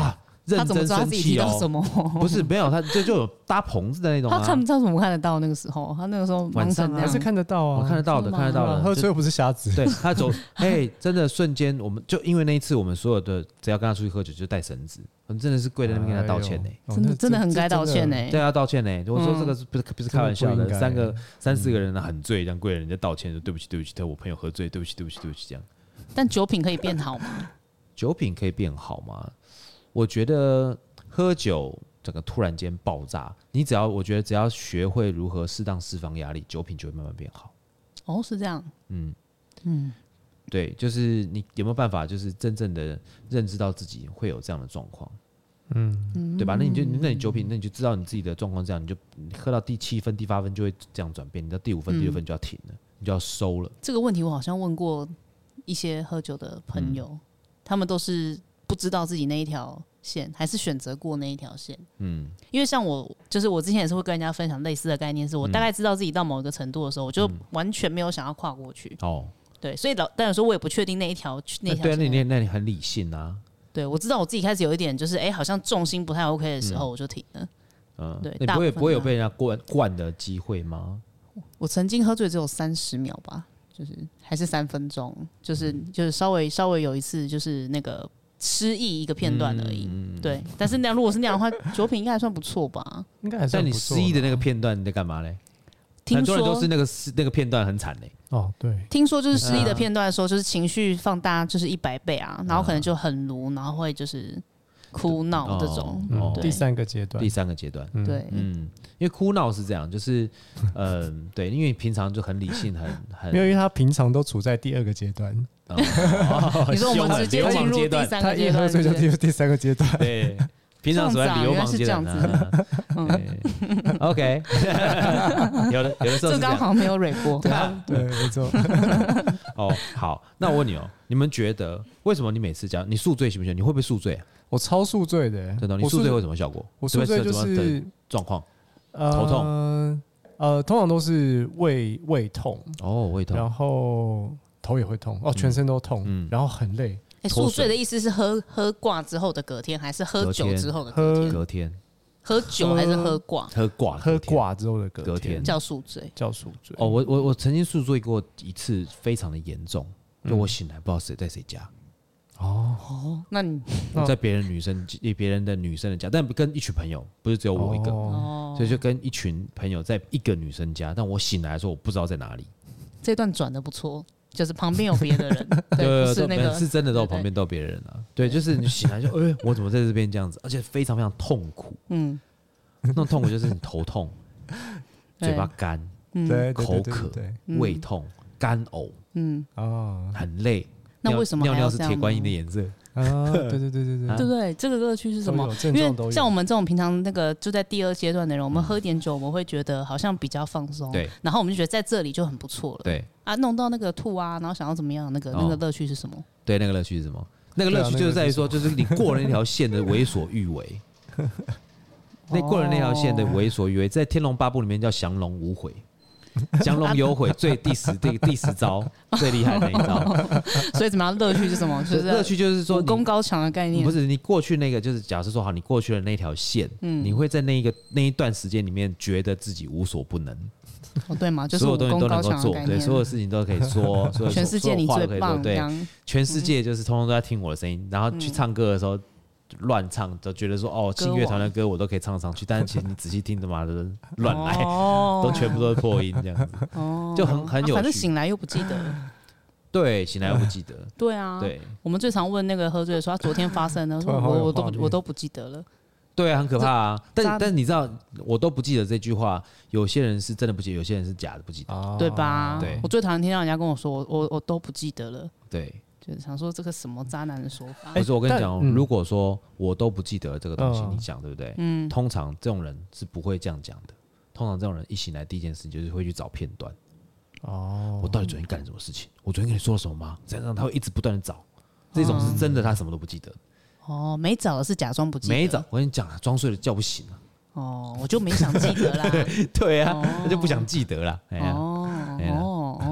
认真生气哦。
什么？
不是没有，他就就有搭棚子的那种、啊。
他看不到怎么看得到？那个时候，他那个时候
晚上
还是看得到啊，
我看得到的，看得到的。
喝醉又不是瞎子。
对他走，哎，真的瞬间，我们就因为那一次，我们所有的只要跟他出去喝酒就带绳子，我们真的是跪在那边跟他道歉呢、欸
哎，
真的真的很该道歉呢、欸。
对啊，道歉呢、欸。我说这个是不是不是开玩笑的？三个三四个人很醉，这样跪着人家道歉，说对不起对不起，我朋友喝醉，对不起对不起对不起这样。
但酒品可以变好吗？
酒品可以变好吗？我觉得喝酒整个突然间爆炸，你只要我觉得只要学会如何适当释放压力，酒品就会慢慢变好。
哦，是这样。
嗯
嗯，
对，就是你有没有办法，就是真正的认知到自己会有这样的状况，嗯，对吧？那你就那你酒品，那你就知道你自己的状况这样，你就你喝到第七分、第八分就会这样转变，你到第五分、第六分就要停了，你就要收了。
这个问题我好像问过一些喝酒的朋友，嗯、他们都是不知道自己那一条线，还是选择过那一条线。嗯，因为像我，就是我之前也是会跟人家分享类似的概念，是我大概知道自己到某一个程度的时候，我就完全没有想要跨过去。哦，对，所以老但有时候我也不确定那一条那条线。
对，那你那你很理性啊。
对，我知道我自己开始有一点就是，哎、欸，好像重心不太 OK 的时候，我就停了。
嗯，对，你不会不会有被人家灌灌的机会吗？
我曾经喝醉只有三十秒吧。就是还是三分钟，就是就是稍微稍微有一次就是那个失忆一个片段而已，嗯、对。但是那如果是那样的话，酒品应该还算不错吧？
应该还算不错。
但你失忆的那个片段你在干嘛嘞？很多人都是那个那个片段很惨嘞。
哦，对。
听说就是失忆的片段的时候，就是情绪放大就是一百倍啊，然后可能就很鲁，然后会就是哭闹这种。
哦嗯、第三个阶段，
第三个阶段，
嗯、对，
嗯。因为哭闹是这样，就是，嗯、呃，对，因为平常就很理性，很很，
没有，因为他平常都处在第二个阶段。
哦、
你说我们直接进入第三个阶段，
他一喝醉就进入第三个阶段。
对，平常处在流氓阶段。啊、嗯 OK， 有的有的时候
这刚好没有蕊过。
对，没错。
哦，好，那我问你哦，你们觉得为什么你每次讲你宿醉行不行？你会不会宿醉啊？
我超宿醉的。
真的，你宿醉会什么效果？
我宿醉就是
状况。头痛，
呃，呃，通常都是胃胃痛
哦，胃痛，
然后头也会痛哦，全身都痛，嗯、然后很累。
欸、宿醉的意思是喝喝挂之后的隔天，还是喝酒之后的隔天？
隔天，
喝酒还是喝挂？
喝挂，
喝挂之后的隔天，
隔天
叫宿醉，
叫宿醉。
哦，我我我曾经宿醉过一次，非常的严重，就我醒来不知道谁在谁家。
哦，那你
我在别人女生别人的女生的家，但跟一群朋友，不是只有我一个，哦、所以就跟一群朋友在一个女生家，但我醒来的时候我不知道在哪里。
这段转的不错，就是旁边有别的人，对，
对，
不是那个
是真的，都旁边都有别人啊。对，就是你醒来就，哎、欸，我怎么在这边这样子？而且非常非常痛苦，嗯，那种痛苦就是你头痛、嘴巴干、嗯、口渴、胃痛、干呕，嗯，哦，很累。
那为什么
尿尿是铁观音的颜色
啊？对对对对对，
对不对？这个乐趣是什么？因为像我们这种平常那个就在第二阶段的人，我们喝点酒，我们会觉得好像比较放松，
对。
然后我们就觉得在这里就很不错了，
对。
啊，弄到那个吐啊，然后想要怎么样，那个那个乐趣是什么？
对，那个乐趣是什么？那个乐趣就是在于说，就是你过了那条线的为所欲为，那过了那条线的为所欲为，在《天龙八部》里面叫降龙无悔。降龙有悔最第十第第十招最厉害的那一招，
所以怎么样？乐趣是什么？就是
乐趣就是说
武功高强的概念。
不是你过去那个，就是假设说好，你过去了那条线，嗯，你会在那一个那一段时间里面觉得自己无所不能。
哦，对嘛，就是
所有东西都能够做，对，所有事情都可以说，所有
全世界你最棒，
对，全世界就是通通都在听我的声音，然后去唱歌的时候。乱唱都觉得说哦，信乐团的歌我都可以唱上去，但是其实你仔细听，他妈的乱来，哦、都全部都是破音这样子，哦、就很很有趣。
反正醒来又不记得，
对，醒来又不记得。
对啊，
对，
我们最常问那个喝醉的说他昨天发生的，我我都我都不记得了。
对啊，很可怕啊！但但你知道，我都不记得这句话，有些人是真的不记得，有些人是假的不记得，
哦、对吧？
对，
我最讨厌听到人家跟我说，我我我都不记得了。
对。
就是想说这个什么渣男的说法。
不是，我跟你讲、嗯，如果说我都不记得这个东西，你讲对不对？嗯。通常这种人是不会这样讲的。通常这种人一醒来第一件事就是会去找片段。哦。我到底昨天干了什么事情？我昨天跟你说了什么吗？这样他会一直不断的找。这种是真的，他什么都不记得。
哦，没找的是假装不记得。
没找，我跟你讲，装睡了叫不醒了。
哦，我就没想记得啦。
对啊，他、哦、就不想记得啦。哎呀、
哦哦哦，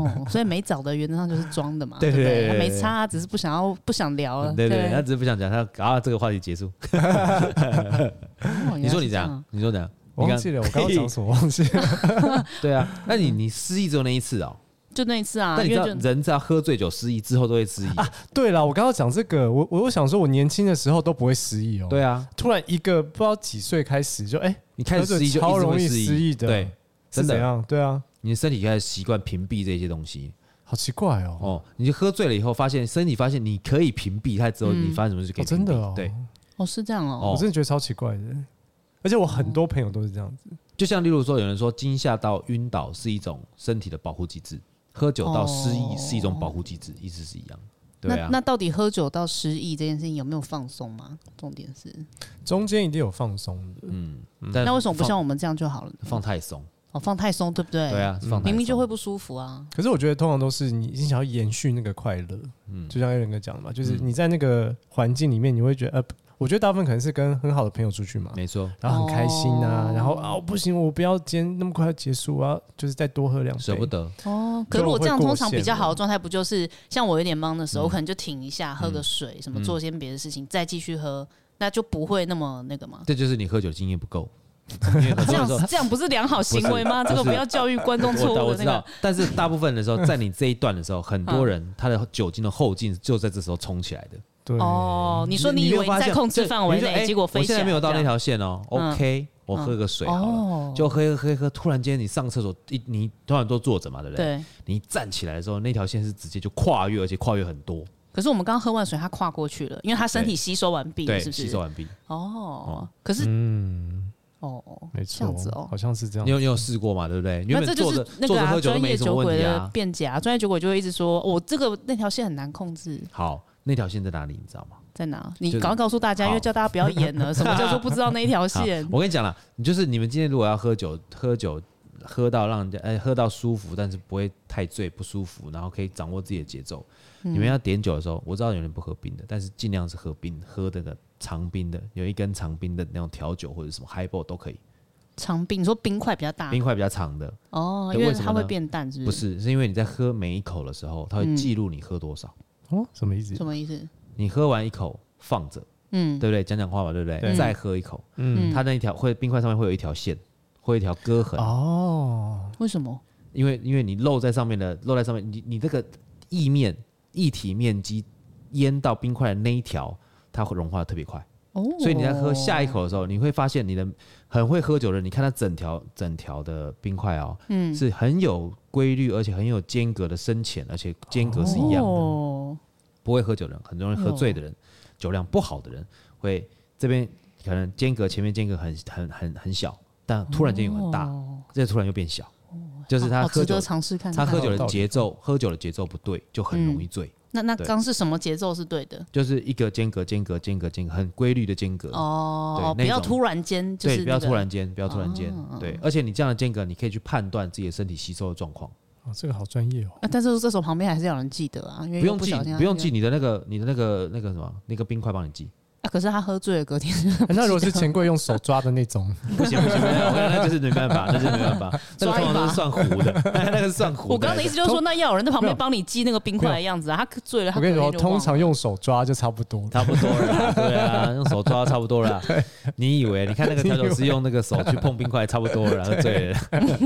哦，所以没找的原则上就是装的嘛，
对对 对,
对, 对，没差，只是不想要不想聊了，
对 对, 对，他只是不想讲，他啊这个话题结束。
哦、
你说你怎样？你说怎样？
我忘记了，我刚刚讲什么忘记了。
对啊，那你你失忆只有那一次哦。
就那一次啊，
但你知道人只要喝醉酒失忆之后都会失忆啊？
对了，我刚刚讲这个，我我想说，我年轻的时候都不会失忆哦。
对啊，
突然一个不知道几岁开始就哎、欸，
你开始失忆就
超容易失忆的，
对，
是怎样？对啊，
你的身体开始习惯屏蔽这些东西，
好奇怪哦。
哦，你就喝醉了以后，发现身体发现你可以屏蔽它之后，嗯、你发生什么事可以屏蔽？
哦、真的哦，
对，
哦是这样哦，
我真的觉得超奇怪的，而且我很多朋友都是这样子。
就像例如说，有人说惊吓到晕倒是一种身体的保护机制。喝酒到失忆是一种保护机制，意思是一样。对啊，
那那到底喝酒到失忆这件事情有没有放松吗？重点是
中间一定有放松的。
嗯，
那为什么不像我们这样就好了？
放太松
哦，放太松，对不对？
对啊，放
明明就会不舒服啊。
可是我觉得通常都是你你想要延续那个快乐，嗯，就像艾伦哥讲的嘛，就是你在那个环境里面，你会觉得呃。我觉得大部分可能是跟很好的朋友出去嘛，
没错，
然后很开心啊，哦、然后啊不行，我不要今天那么快要结束啊，就是再多喝两杯，
舍不得
哦。可是我这样通常比较好的状态，不就是像我有点忙的时候，嗯、我可能就停一下，喝个水，嗯、什么做些别的事情，嗯、再继续喝，那就不会那么那个嘛。
这就是你喝酒经验不够。
这样这样不是良好行为吗？这个不要教育观众错误的那个。
但是大部分的时候，在你这一段的时候，很多人他的酒精的后劲就在这时候冲起来的。
对
哦，你说你以为你在控制范围内，结果飞起来。
我现在没有到那条线哦 ，OK， 我喝个水好了，就喝喝喝，突然间你上厕所，一你通常都坐着嘛，对不对？
对。
你一站起来的时候，那条线是直接就跨越，而且跨越很多。
可是我们刚喝完水，它跨过去了，因为它身体吸收完毕，是不是？
吸收完毕。
哦，可是
嗯。
哦，
没错，
这样子哦，
好像是这样。
你有你有试过嘛？对不对？
那这就是那个啊，专业酒鬼的
啊
辩解啊。专业酒鬼就会一直说，我、哦、这个那条线很难控制。
好，那条线在哪里？你知道吗？
在哪？你赶快告诉大家，因为叫大家不要演了。什么叫做不知道那一条线？
我跟你讲了，你就是你们今天如果要喝酒，喝酒喝到让人家哎喝到舒服，但是不会太醉不舒服，然后可以掌握自己的节奏。嗯、你们要点酒的时候，我知道有人不喝冰的，但是尽量是喝冰，喝那个长冰的，有一根长冰的那种调酒或者什么 highball 都可以。
长冰，你说冰块比较大，
冰块比较长的
哦，因为它会变淡，是不是？
不是，是因为你在喝每一口的时候，它会记录你喝多少。
嗯、哦，什么意思？
什么意思？
你喝完一口放着，嗯，对不对？讲讲话嘛，对不对？对再喝一口，嗯，它那一条会冰块上面会有一条线，会有一条割痕。
哦，
为什么？
因为因为你漏在上面的，漏在上面，你你这个液面液体面积淹到冰块的那一条，它会融化的特别快。哦，所以你在喝下一口的时候，你会发现你的很会喝酒的人，你看它整条整条的冰块哦，嗯，是很有规律，而且很有间隔的深浅，而且间隔是一样的。哦，不会喝酒的人，很容易喝醉的人，酒量不好的人，会这边可能间隔前面间隔很很很很小，但突然间有很大，哦、这突然又变小，哦、就是他喝酒
尝试看，
他喝酒的节奏，喝酒的节奏不对，就很容易醉。嗯
那那刚是什么节奏是对的？
就是一个间隔间隔间隔间隔很规律的间隔
哦，不要突然间，就是、
对，不要突然间，不要突然间，哦、对，而且你这样的间隔，你可以去判断自己的身体吸收的状况。
哦，这个好专业哦。
啊、但是这时候旁边还是要有人记得啊，因为
不用记，不用记
你
你的那个你的那个那个什么那个冰块帮你记。
啊、可是他喝醉了，隔天、
欸。那如果是钱柜用手抓的那种，
不行不行，我跟那就是没办法，那就是没办法，那个通常都是算糊的，那个是算糊的。
我刚刚的意思就是说，那要有人在旁边帮你记那个冰块的样子啊。他醉了，他
我跟你说，通常用手抓就差不多，
差不多了，对啊，用手抓差不多了。你以为？你看那个调酒师用那个手去碰冰块，差不多了，喝醉了。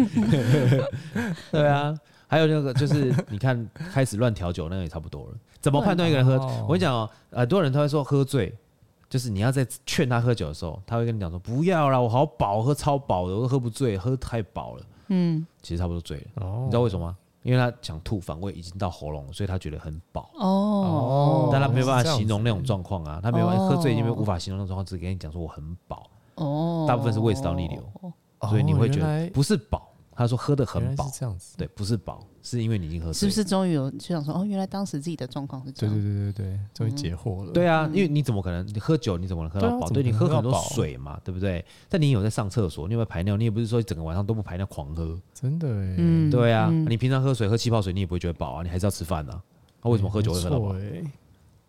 对啊，还有那个就是你看开始乱调酒，那个也差不多了。怎么判断一个人喝？我跟你讲哦，很多人他会说喝醉。就是你要在劝他喝酒的时候，他会跟你讲说不要啦，我好饱，喝超饱的，我都喝不醉，喝太饱了。嗯，其实差不多醉了。哦，你知道为什么吗？因为他想吐，反胃已经到喉咙了，所以他觉得很饱。哦，但他没有办法形容那种状况啊，他没有办法喝醉已经无法形容那种状况，只跟你讲说我很饱。哦，大部分是胃食道逆流，所以你会觉得不是饱。他说喝得很饱，
这样子，
对，不是饱，是因为你已经喝醉了。
是不是终于有就想说，哦，原来当时自己的状况是这样？
对对对对对，终于解惑了。
对啊，因为你怎么可能你喝酒，你怎么能喝到饱？对，你喝很多水嘛，对不对？但你有在上厕所，你有没有排尿？你也不是说整个晚上都不排尿狂喝，
真的哎。
嗯，
对啊，你平常喝水喝气泡水，你也不会觉得饱啊，你还是要吃饭啊。那为什么喝酒会喝到饱？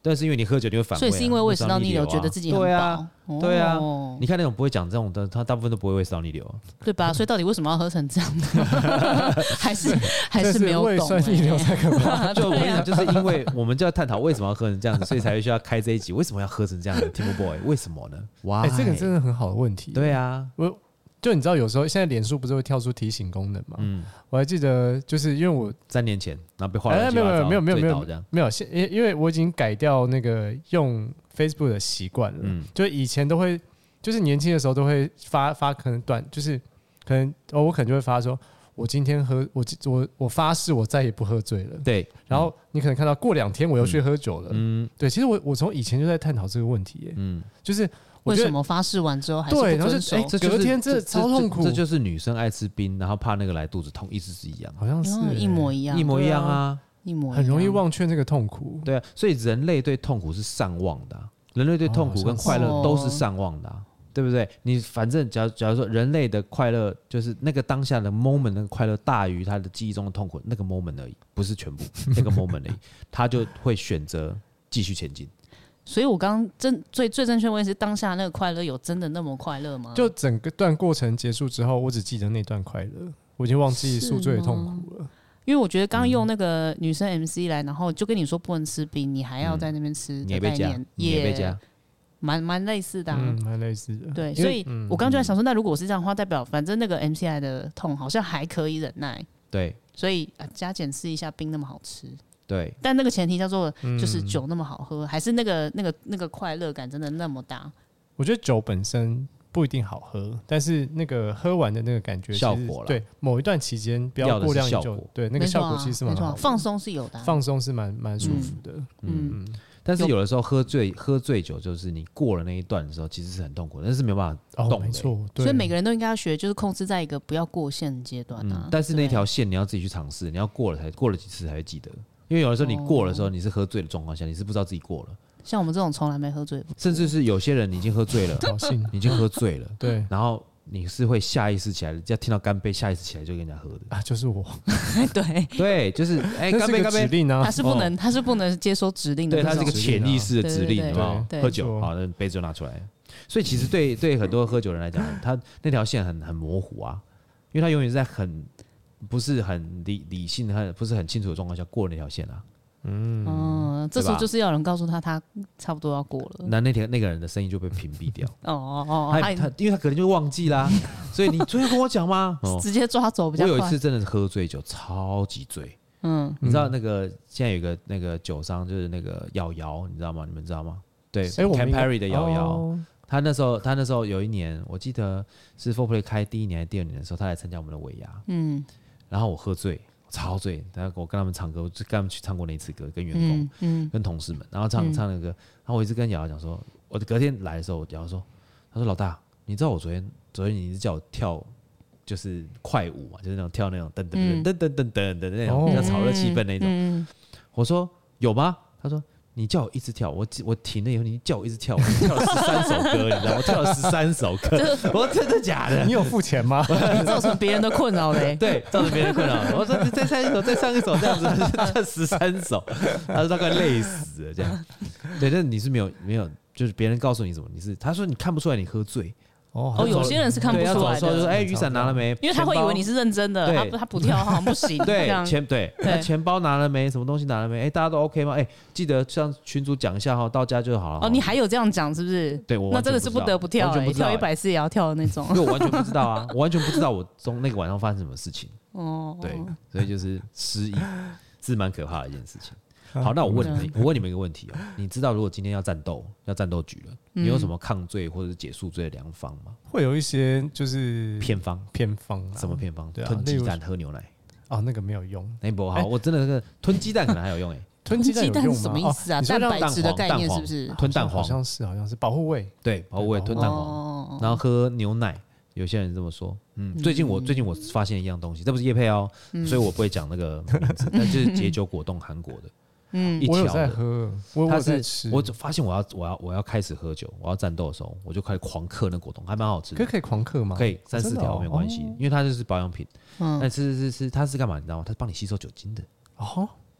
但是因为你喝酒你会反胃、啊，
所以是因为胃食道逆流、啊、觉得自己很饱。
对啊，
哦、
对啊，你看那种不会讲这种的，他大部分都不会胃食道逆流、啊，
对吧？所以到底为什么要喝成这样呢？还是还是没有懂、欸。
胃酸逆流才可怕。
就我跟你讲，就是因为我们就要探讨为什么要喝成这样子，所以才需要开这一集。为什么要喝成这样子 ？TimberBoy 为什么呢？哇、
欸，这个真的很好的问题。
对啊，
我。就你知道，有时候现在脸书不是会跳出提醒功能吗？嗯，我还记得，就是因为我
三年前，然后被画了、欸、
没有没有没有没有没有没有，现因为我已经改掉那个用 Facebook 的习惯了。嗯，就以前都会，就是年轻的时候都会发发可能短，就是可能哦，我可能就会发说，我今天喝我我我发誓我再也不喝醉了。
对，
然后你可能看到过两天我又去喝酒了。嗯，对，其实我我从以前就在探讨这个问题耶。嗯，就是。
为什么发誓完之后还是不遵守？
对，然后就哎，这隔天这超痛苦。
这就是女生爱吃冰，然后怕那个来肚子痛，意思是一样，
好像是
一模一样，
一模一样啊，
一模
很容易忘却那个痛苦。
对啊，所以人类对痛苦是善忘的、啊，人类对痛苦跟快乐都是善忘的、啊，对不对？你反正假如假如说人类的快乐就是那个当下的 moment， 那个快乐大于他的记忆中的痛苦，那个 moment 而已，不是全部，那个 moment 而已，他就会选择继续前进。
所以我刚刚真最最正确的问题是，当下那个快乐有真的那么快乐吗？
就整个段过程结束之后，我只记得那段快乐，我已经忘记宿醉的痛苦了。
因为我觉得刚刚用那个女生 M C 来，然后就跟你说不能吃冰，你还要在那边吃的概念，也蛮蛮类似的、啊，
嗯，蛮类似的。
对，所以我刚刚就在想说，那如果是这样的话，代表反正那个 M C I 的痛好像还可以忍耐。
对，
所以、啊、加减试一下冰那么好吃。
对，
但那个前提叫做就是酒那么好喝，嗯、还是那个那个那个快乐感真的那么大？
我觉得酒本身不一定好喝，但是那个喝完的那个感觉
效果了。
对，某一段期间不要过量饮酒，对那个效果其实是蛮好的、啊，
放松是有的、啊，
放松是蛮蛮舒服的。嗯，
嗯但是有的时候喝醉喝醉酒，就是你过了那一段的时候，其实是很痛苦的，但是没有办法动的、欸。
哦、没错，
所以每个人都应该要学，就是控制在一个不要过线阶段啊、嗯。
但是那条线你要自己去尝试，你要过了才过了几次才会记得。因为有的时候你过的时候，你是喝醉的状况下，你是不知道自己过了。
像我们这种从来没喝醉过，
甚至是有些人已经喝醉了，已经喝醉了，
对，
然后你是会下意识起来，要听到干杯，下意识起来就跟人家喝的
啊，就是我，
对
对，就是哎，干杯干杯，
指令啊，
他是不能，哦、他是不能接收指令的，
对，他是一个潜意识的指令，
对
有没有？喝酒，好，那杯子就拿出来。所以其实对对很多喝酒人来讲，他那条线很很模糊啊，因为他永远在很不是很理理性的，不是很清楚的状况下过那条线啊。嗯，
哦，这时候就是要有人告诉他，他差不多要过了。
那那天那个人的声音就被屏蔽掉。
哦哦哦，
他他因为他可能就忘记啦，所以你昨天跟我讲吗？
哦、直接抓走比较快。
我有一次真的是喝醉酒，超级醉。嗯，你知道那个现在有一个那个酒商就是那个瑶瑶，你知道吗？你们知道吗？对 ，Campari 的瑶瑶、哦，他那时候他那时候有一年，我记得是 four play 开第一年还是第二年的时候，他来参加我们的尾牙。嗯，然后我喝醉。超醉，然后我跟他们唱歌，我就跟他们去唱过那一次歌，跟员工、嗯嗯、跟同事们，然后唱、嗯、唱那个歌，然后我一直跟瑶瑶讲说，我隔天来的时候，瑶瑶说，他说老大，你知道我昨天昨天你一直叫我跳就是快舞嘛，就是那种跳那种噔噔噔噔噔噔噔的那种，比较炒热气氛那种。嗯、我说有吗？他说。你叫我一直跳，我我停了以后，你叫我一直跳，我跳了十三首歌，你知道吗？我跳了十三首歌，我说真的假的？
你有付钱吗？
造成别人的困扰嘞？
对，造成别人的困扰。我说你再唱一首，再唱一首，这样子，这十三首，他说大概累死了这样。对，但你是没有没有，就是别人告诉你什么，你是他说你看不出来你喝醉。
哦，有些人是看不出来的。
说就是哎，雨伞拿了没？
因为他会以为你是认真的，他他不跳好像不行。
对，钱对，那钱包拿了没？什么东西拿了没？哎，大家都 OK 吗？哎，记得向群主讲一下哈，到家就好了。
哦，你还有这样讲是不是？
对，我
那真的是不得不跳，跳一百次也要跳的那种。
因为我完全不知道啊，我完全不知道我中那个晚上发生什么事情。哦，对，所以就是失忆，是蛮可怕的一件事情。好，那我问你们，我问你们一个问题哦，你知道如果今天要战斗，要战斗局了，你有什么抗醉或者是解宿醉的良方吗？
会有一些就是
偏方，
偏方啊，
什么偏方？
对啊，
吞鸡蛋、喝牛奶。
哦，那个没有用，
那不好，我真的那个吞鸡蛋可能还有用哎。
吞鸡蛋有用吗？
什么意思啊？蛋白质的概念是不是？
吞蛋黄，
好像是，好像是保护胃。
对，保护胃，吞蛋黄，然后喝牛奶。有些人这么说，嗯，最近我最近我发现一样东西，这不是业配哦，所以我不会讲那个名字，但就是解酒果冻，韩国的。嗯，一
我有在喝，我有在吃。
我发现我要我要我要开始喝酒，我要战斗的时候，我就开始狂嗑那果冻，还蛮好吃的。
可可以狂嗑吗？
可以，三四条没有关系，因为它就是保养品。嗯，但是是是它是干嘛？你知道吗？它是帮你吸收酒精的。哦，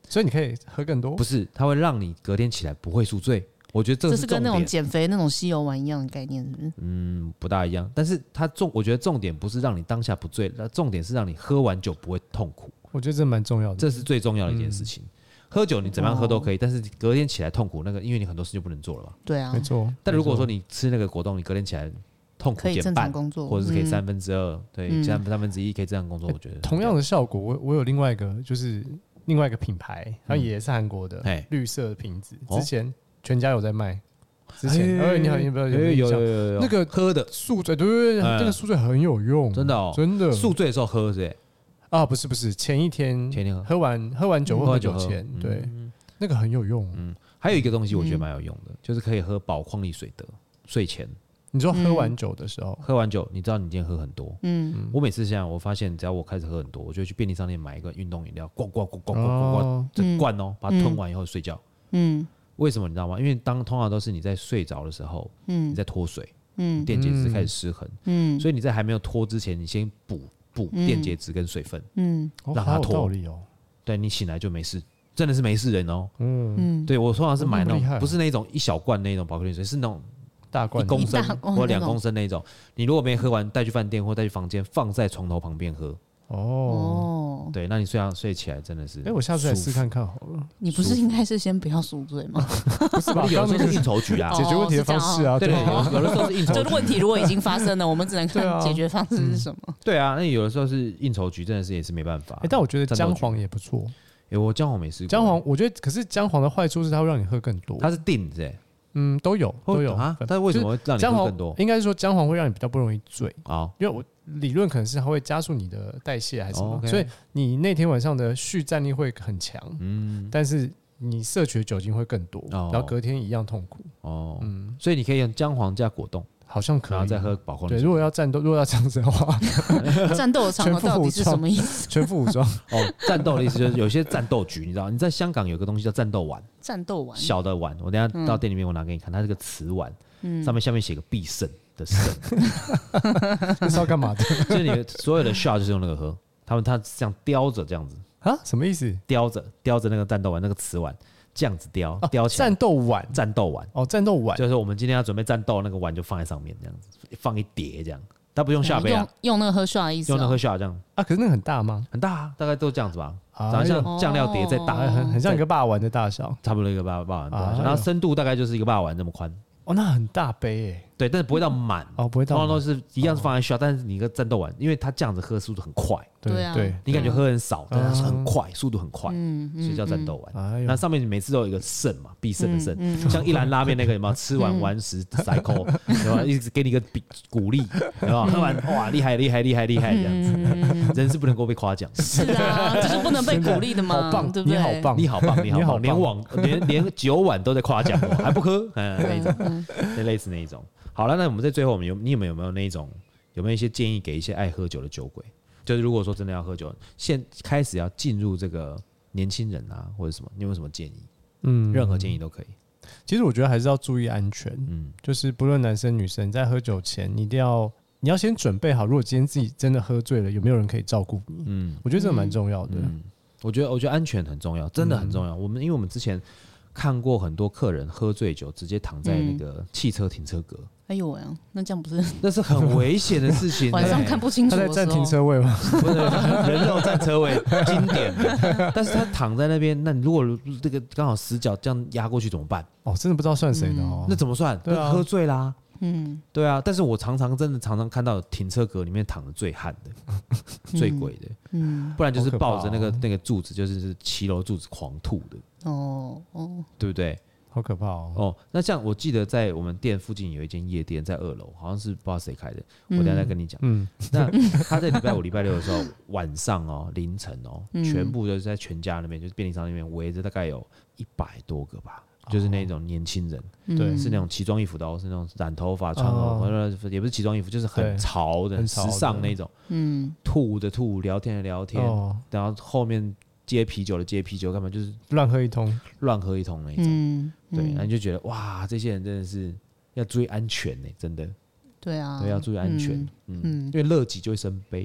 所以你可以喝更多？
不是，它会让你隔天起来不会宿醉。我觉得这 是,
这是跟那种减肥那种西游丸一样的概念，是不是？
嗯，不大一样。但是它重，我觉得重点不是让你当下不醉，重点是让你喝完酒不会痛苦。
我觉得这蛮重要的，
这是最重要的一件事情。嗯、喝酒你怎么样喝都可以，哦、但是隔天起来痛苦，那个因为你很多事就不能做了嘛。
对啊，
没错。
但如果说你吃那个果冻，你隔天起来痛苦减半，或者是可以三分之二，嗯、对，三、嗯、三分之一可以这样工作，我觉得
同样的效果。我我有另外一个，就是另外一个品牌，它也是韩国的，嗯、绿色的瓶子，之前全家有在卖。之前，哎，你好，你不要有
有有有有
那个
喝的
宿醉，对对对，那个宿醉很有用，
真的哦，
真的。
宿醉的时候喝是？
啊，不是不是，前一天
前一天喝，
喝完喝完酒或喝酒前，对，那个很有用。
嗯，还有一个东西我觉得蛮有用的，就是可以喝宝矿力水的睡前。
你说喝完酒的时候，
喝完酒，你知道你今天喝很多，嗯，我每次这样，我发现只要我开始喝很多，我就去便利商店买一个运动饮料，呱呱呱呱呱呱呱，这罐哦，把它吞完以后睡觉，嗯。为什么你知道吗？因为当通常都是你在睡着的时候，嗯，你在脱水，嗯，电解质开始失衡，嗯，所以你在还没有脱之前，你先补补电解质跟水分，嗯，让它脱，哦，对你醒来就没事，真的是没事人哦，嗯，对我通常是买那种不是那种一小罐那种宝矿力水，是那种
大罐
一公升或两公升那种，你如果没喝完，带去饭店或带去房间，放在床头旁边喝。哦，对，那你睡睡起来真的是，
哎，我下次来试看看好了。
你不是应该是先不要宿醉吗？
不是吧？
有的时候是应酬局啊，
解决问题的方式啊，
对对，有的时候是应酬局。
这问题如果已经发生了，我们只能看解决方式是什么。
对啊，那有的时候是应酬局，真的是也是没办法。
但我觉得姜黄也不错。
哎，我姜黄没试过。
姜黄，我觉得，可是姜黄的坏处是它会让你喝更多。
它是定是？
嗯，都有都有
啊。但为什么会让你喝更多？
应该是说姜黄会让你比较不容易醉啊，因为我。理论可能是它会加速你的代谢还是什么， oh, okay. 所以你那天晚上的续战力会很强，嗯，但是你摄取的酒精会更多，哦，然后隔天一样痛苦。哦，嗯，
所以你可以用姜黄加果冻，
好像可以，
然后再喝宝矿力水。
对，如果要战斗，如果要这样子的话，
战斗的场合到底是什么意思？
全副武装。
哦，战斗的意思就是有些战斗局，你知道，你在香港有个东西叫战斗碗，
战斗碗，
小的碗，我等一下到店里面我拿给你看，它是个瓷碗，嗯，上面下面写个必胜。的胜，
这是要干嘛的？
就是你所有的 shot 就是用那个喝，他们他这样叼着这样子
啊？什么意思？
叼着叼着那个战斗碗，那个瓷碗这样子叼叼起来。
战斗碗，
战斗碗
哦，战斗碗
就是我们今天要准备战斗，那个碗就放在上面这样子，放一叠这样。他不用下杯啊，
用那个喝 shot 的意思，
用那个喝 shot 这样
啊？可是那个很大吗？
很大啊，大概都这样子吧，长得像酱料碟再大，
很很像一个霸王的大小，
差不多一个霸霸王的大小，然后深度大概就是一个霸王那么宽。
哦，那很大杯诶，
对，但是不会到满
哦，不会到满，
通常都是一样是放在 shot，但是你一个战斗碗，因为它这样子喝速度很快，
对啊，
对，
你感觉喝很少，但是很快，速度很快，所以叫战斗碗。那上面每次都有一个胜嘛，必胜的胜，像一兰拉面那个有没有？吃完完食 cycle， 对吧？一直给你一个鼓励，对吧？喝完哇，厉害厉害厉害厉害这样子，人是不能够被夸奖，
是啊，这是不能被鼓励的嘛，
好棒，
对不对？
你好棒，
你好棒，你好棒，连网连连酒碗都在夸奖我，还不喝，嗯，那种。那类似那一种，好了，那我们在最后，我们有你有没有有没有那一种，有没有一些建议给一些爱喝酒的酒鬼？就是如果说真的要喝酒，现开始要进入这个年轻人啊，或者什么，你有没有什么建议？嗯，任何建议都可以。
其实我觉得还是要注意安全，嗯，就是不论男生女生，在喝酒前，你一定要你要先准备好，如果今天自己真的喝醉了，有没有人可以照顾你？嗯，我觉得这个蛮重要的。嗯，
我觉得我觉得安全很重要，真的很重要。嗯、我们因为我们之前。看过很多客人喝醉酒直接躺在那个汽车停车格，
哎呦喂，那这样不是？
那是很危险的事情、欸。
晚上看不清楚的时候，
他在占停车位吗？
不是，人肉占车位，经典的。但是他躺在那边，那你如果这个刚好死角这样压过去怎么办？
哦，真的不知道算谁的哦。
嗯、那怎么算？
对啊，
喝醉啦。
嗯，
对啊。但是我常常真的常常看到停车格里面躺的最悍的、最鬼的，嗯，不然就是抱着那个、哦、那个柱子，就是七楼柱子狂吐的。哦哦，对不对？
好可怕哦！
哦，那像我记得在我们店附近有一间夜店，在二楼，好像是不知道谁开的，我等一下再跟你讲。嗯，那他在礼拜五、礼拜六的时候，晚上哦，凌晨哦，嗯、全部都是在全家那边，就是便利商店那边围着大概有一百多个吧，哦、就是那种年轻人，对、嗯，是那种奇装异服的哦，是那种染头发、穿哦，也不是奇装异服，就是很潮的、很时尚那种，嗯，吐的吐，聊天的聊天，哦、然后后面。接啤酒的接啤酒，干嘛就是
乱喝一通，
乱喝一通那一种。嗯，对，那你就觉得哇，这些人真的是要注意安全呢，真的。
对啊，
对，要注意安全。嗯，嗯因为乐极就会生悲。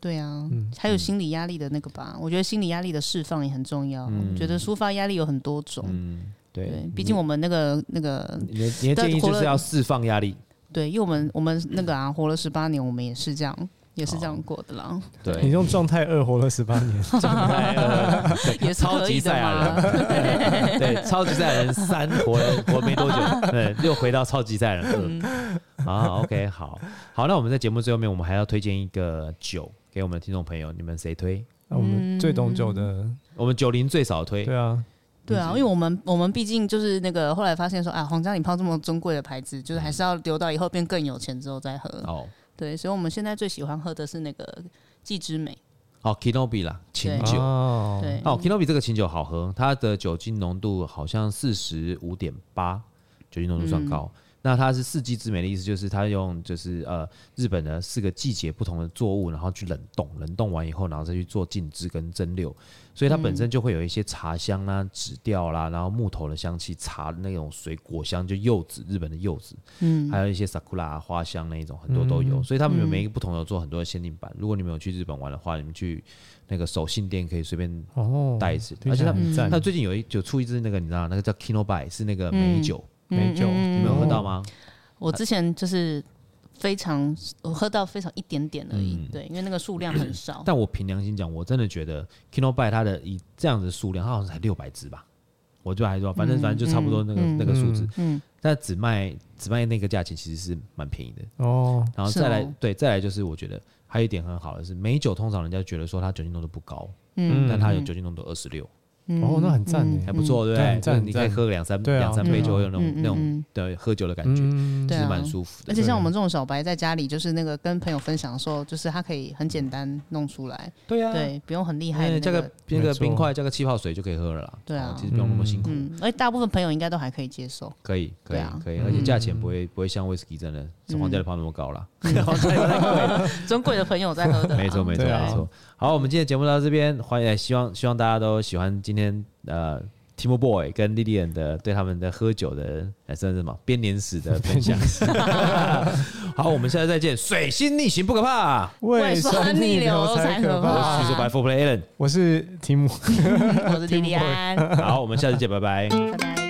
对啊，嗯、还有心理压力的那个吧，我觉得心理压力的释放也很重要。嗯、我觉得抒发压力有很多种，嗯，对，毕竟我们那个那个，
你的你的建议就是要释放压力。
对，因为我们我们那个啊，活了十八年，我们也是这样。也是这样过的啦。
对，你用状态二活了十八年，
状态二
也是可以的嘛。
对, 对，超级赛亚人三活了活没多久，对，又回到超级赛亚人二。嗯、啊 ，OK， 好，好，那我们在节目最后面，我们还要推荐一个酒给我们的听众朋友，你们谁推？
我们最懂酒的，
嗯、我们九零最少推。
对啊。
对啊，因为我们我们毕竟就是那个后来发现说啊，皇家礼炮这么珍贵的牌子，就是还是要留到以后变更有钱之后再喝。哦。对，所以我们现在最喜欢喝的是那个季之美。
哦 ，Kinobi 啦，琴酒。
哦，
对，
哦 ，Kinobi 这个琴酒好喝，它的酒精浓度好像四十五点八，酒精浓度算高。嗯、那它是四季之美的意思，就是它用就是呃日本的四个季节不同的作物，然后去冷冻，冷冻完以后，然后再去做静置跟蒸馏，所以它本身就会有一些茶香啦、纸调啦，然后木头的香气、茶那种水果香，就柚子，日本的柚子，嗯，还有一些 sakura 花香那一种，很多都有。嗯、所以他们有每一个不同的做很多的限定版。如果你们有去日本玩的话，你们去那个手信店可以随便带一次。哦、而且他他最近有一有出一支那个你知道那个叫 Kinobi 是那个美酒。嗯
美酒，
你们有喝到吗？
我之前就是非常，我喝到非常一点点而已，嗯、对，因为那个数量很少。
但我凭良心讲，我真的觉得 Kinobi 它的以这样子的数量，它好像才六百支吧，我就还说，反正、嗯、反正就差不多那个、嗯、那个数字，嗯，但只卖只卖那个价钱，其实是蛮便宜的哦。然后再来，哦、对，再来就是我觉得还有一点很好的是，美酒通常人家觉得说它酒精浓度不高，嗯，但它有酒精浓度二十六。
哦，那很赞耶，
还不错，对不对？就是你可以喝个两三两三杯，就会有那种那种的喝酒的感觉，其实蛮舒服的。
而且像我们这种小白在家里，就是那个跟朋友分享的时候，就是它可以很简单弄出来。
对啊，
对，不用很厉害的，
加个那个冰块，加个气泡水就可以喝了啦。
对啊，
其实不用那么辛苦。
而且大部分朋友应该都还可以接受。
可以，可以，可以，而且价钱不会不会像威士忌真的皇家礼炮那么高啦。皇家礼炮太贵了，
尊贵的朋友在喝的。
没错，没错，没错。好，我们今天的节目到这边，欢迎，希望希望大家都喜欢今天呃 Timo Boy 跟 Lilian 的对他们的喝酒的哎，算是什么编年史的分享。好，我们下次再见。水星逆行不可怕，
胃酸逆流才可怕。
我是白 Four Play Alan，
我是 Timo，
我是 Lilian。
好，我们下次见，拜拜，
拜拜。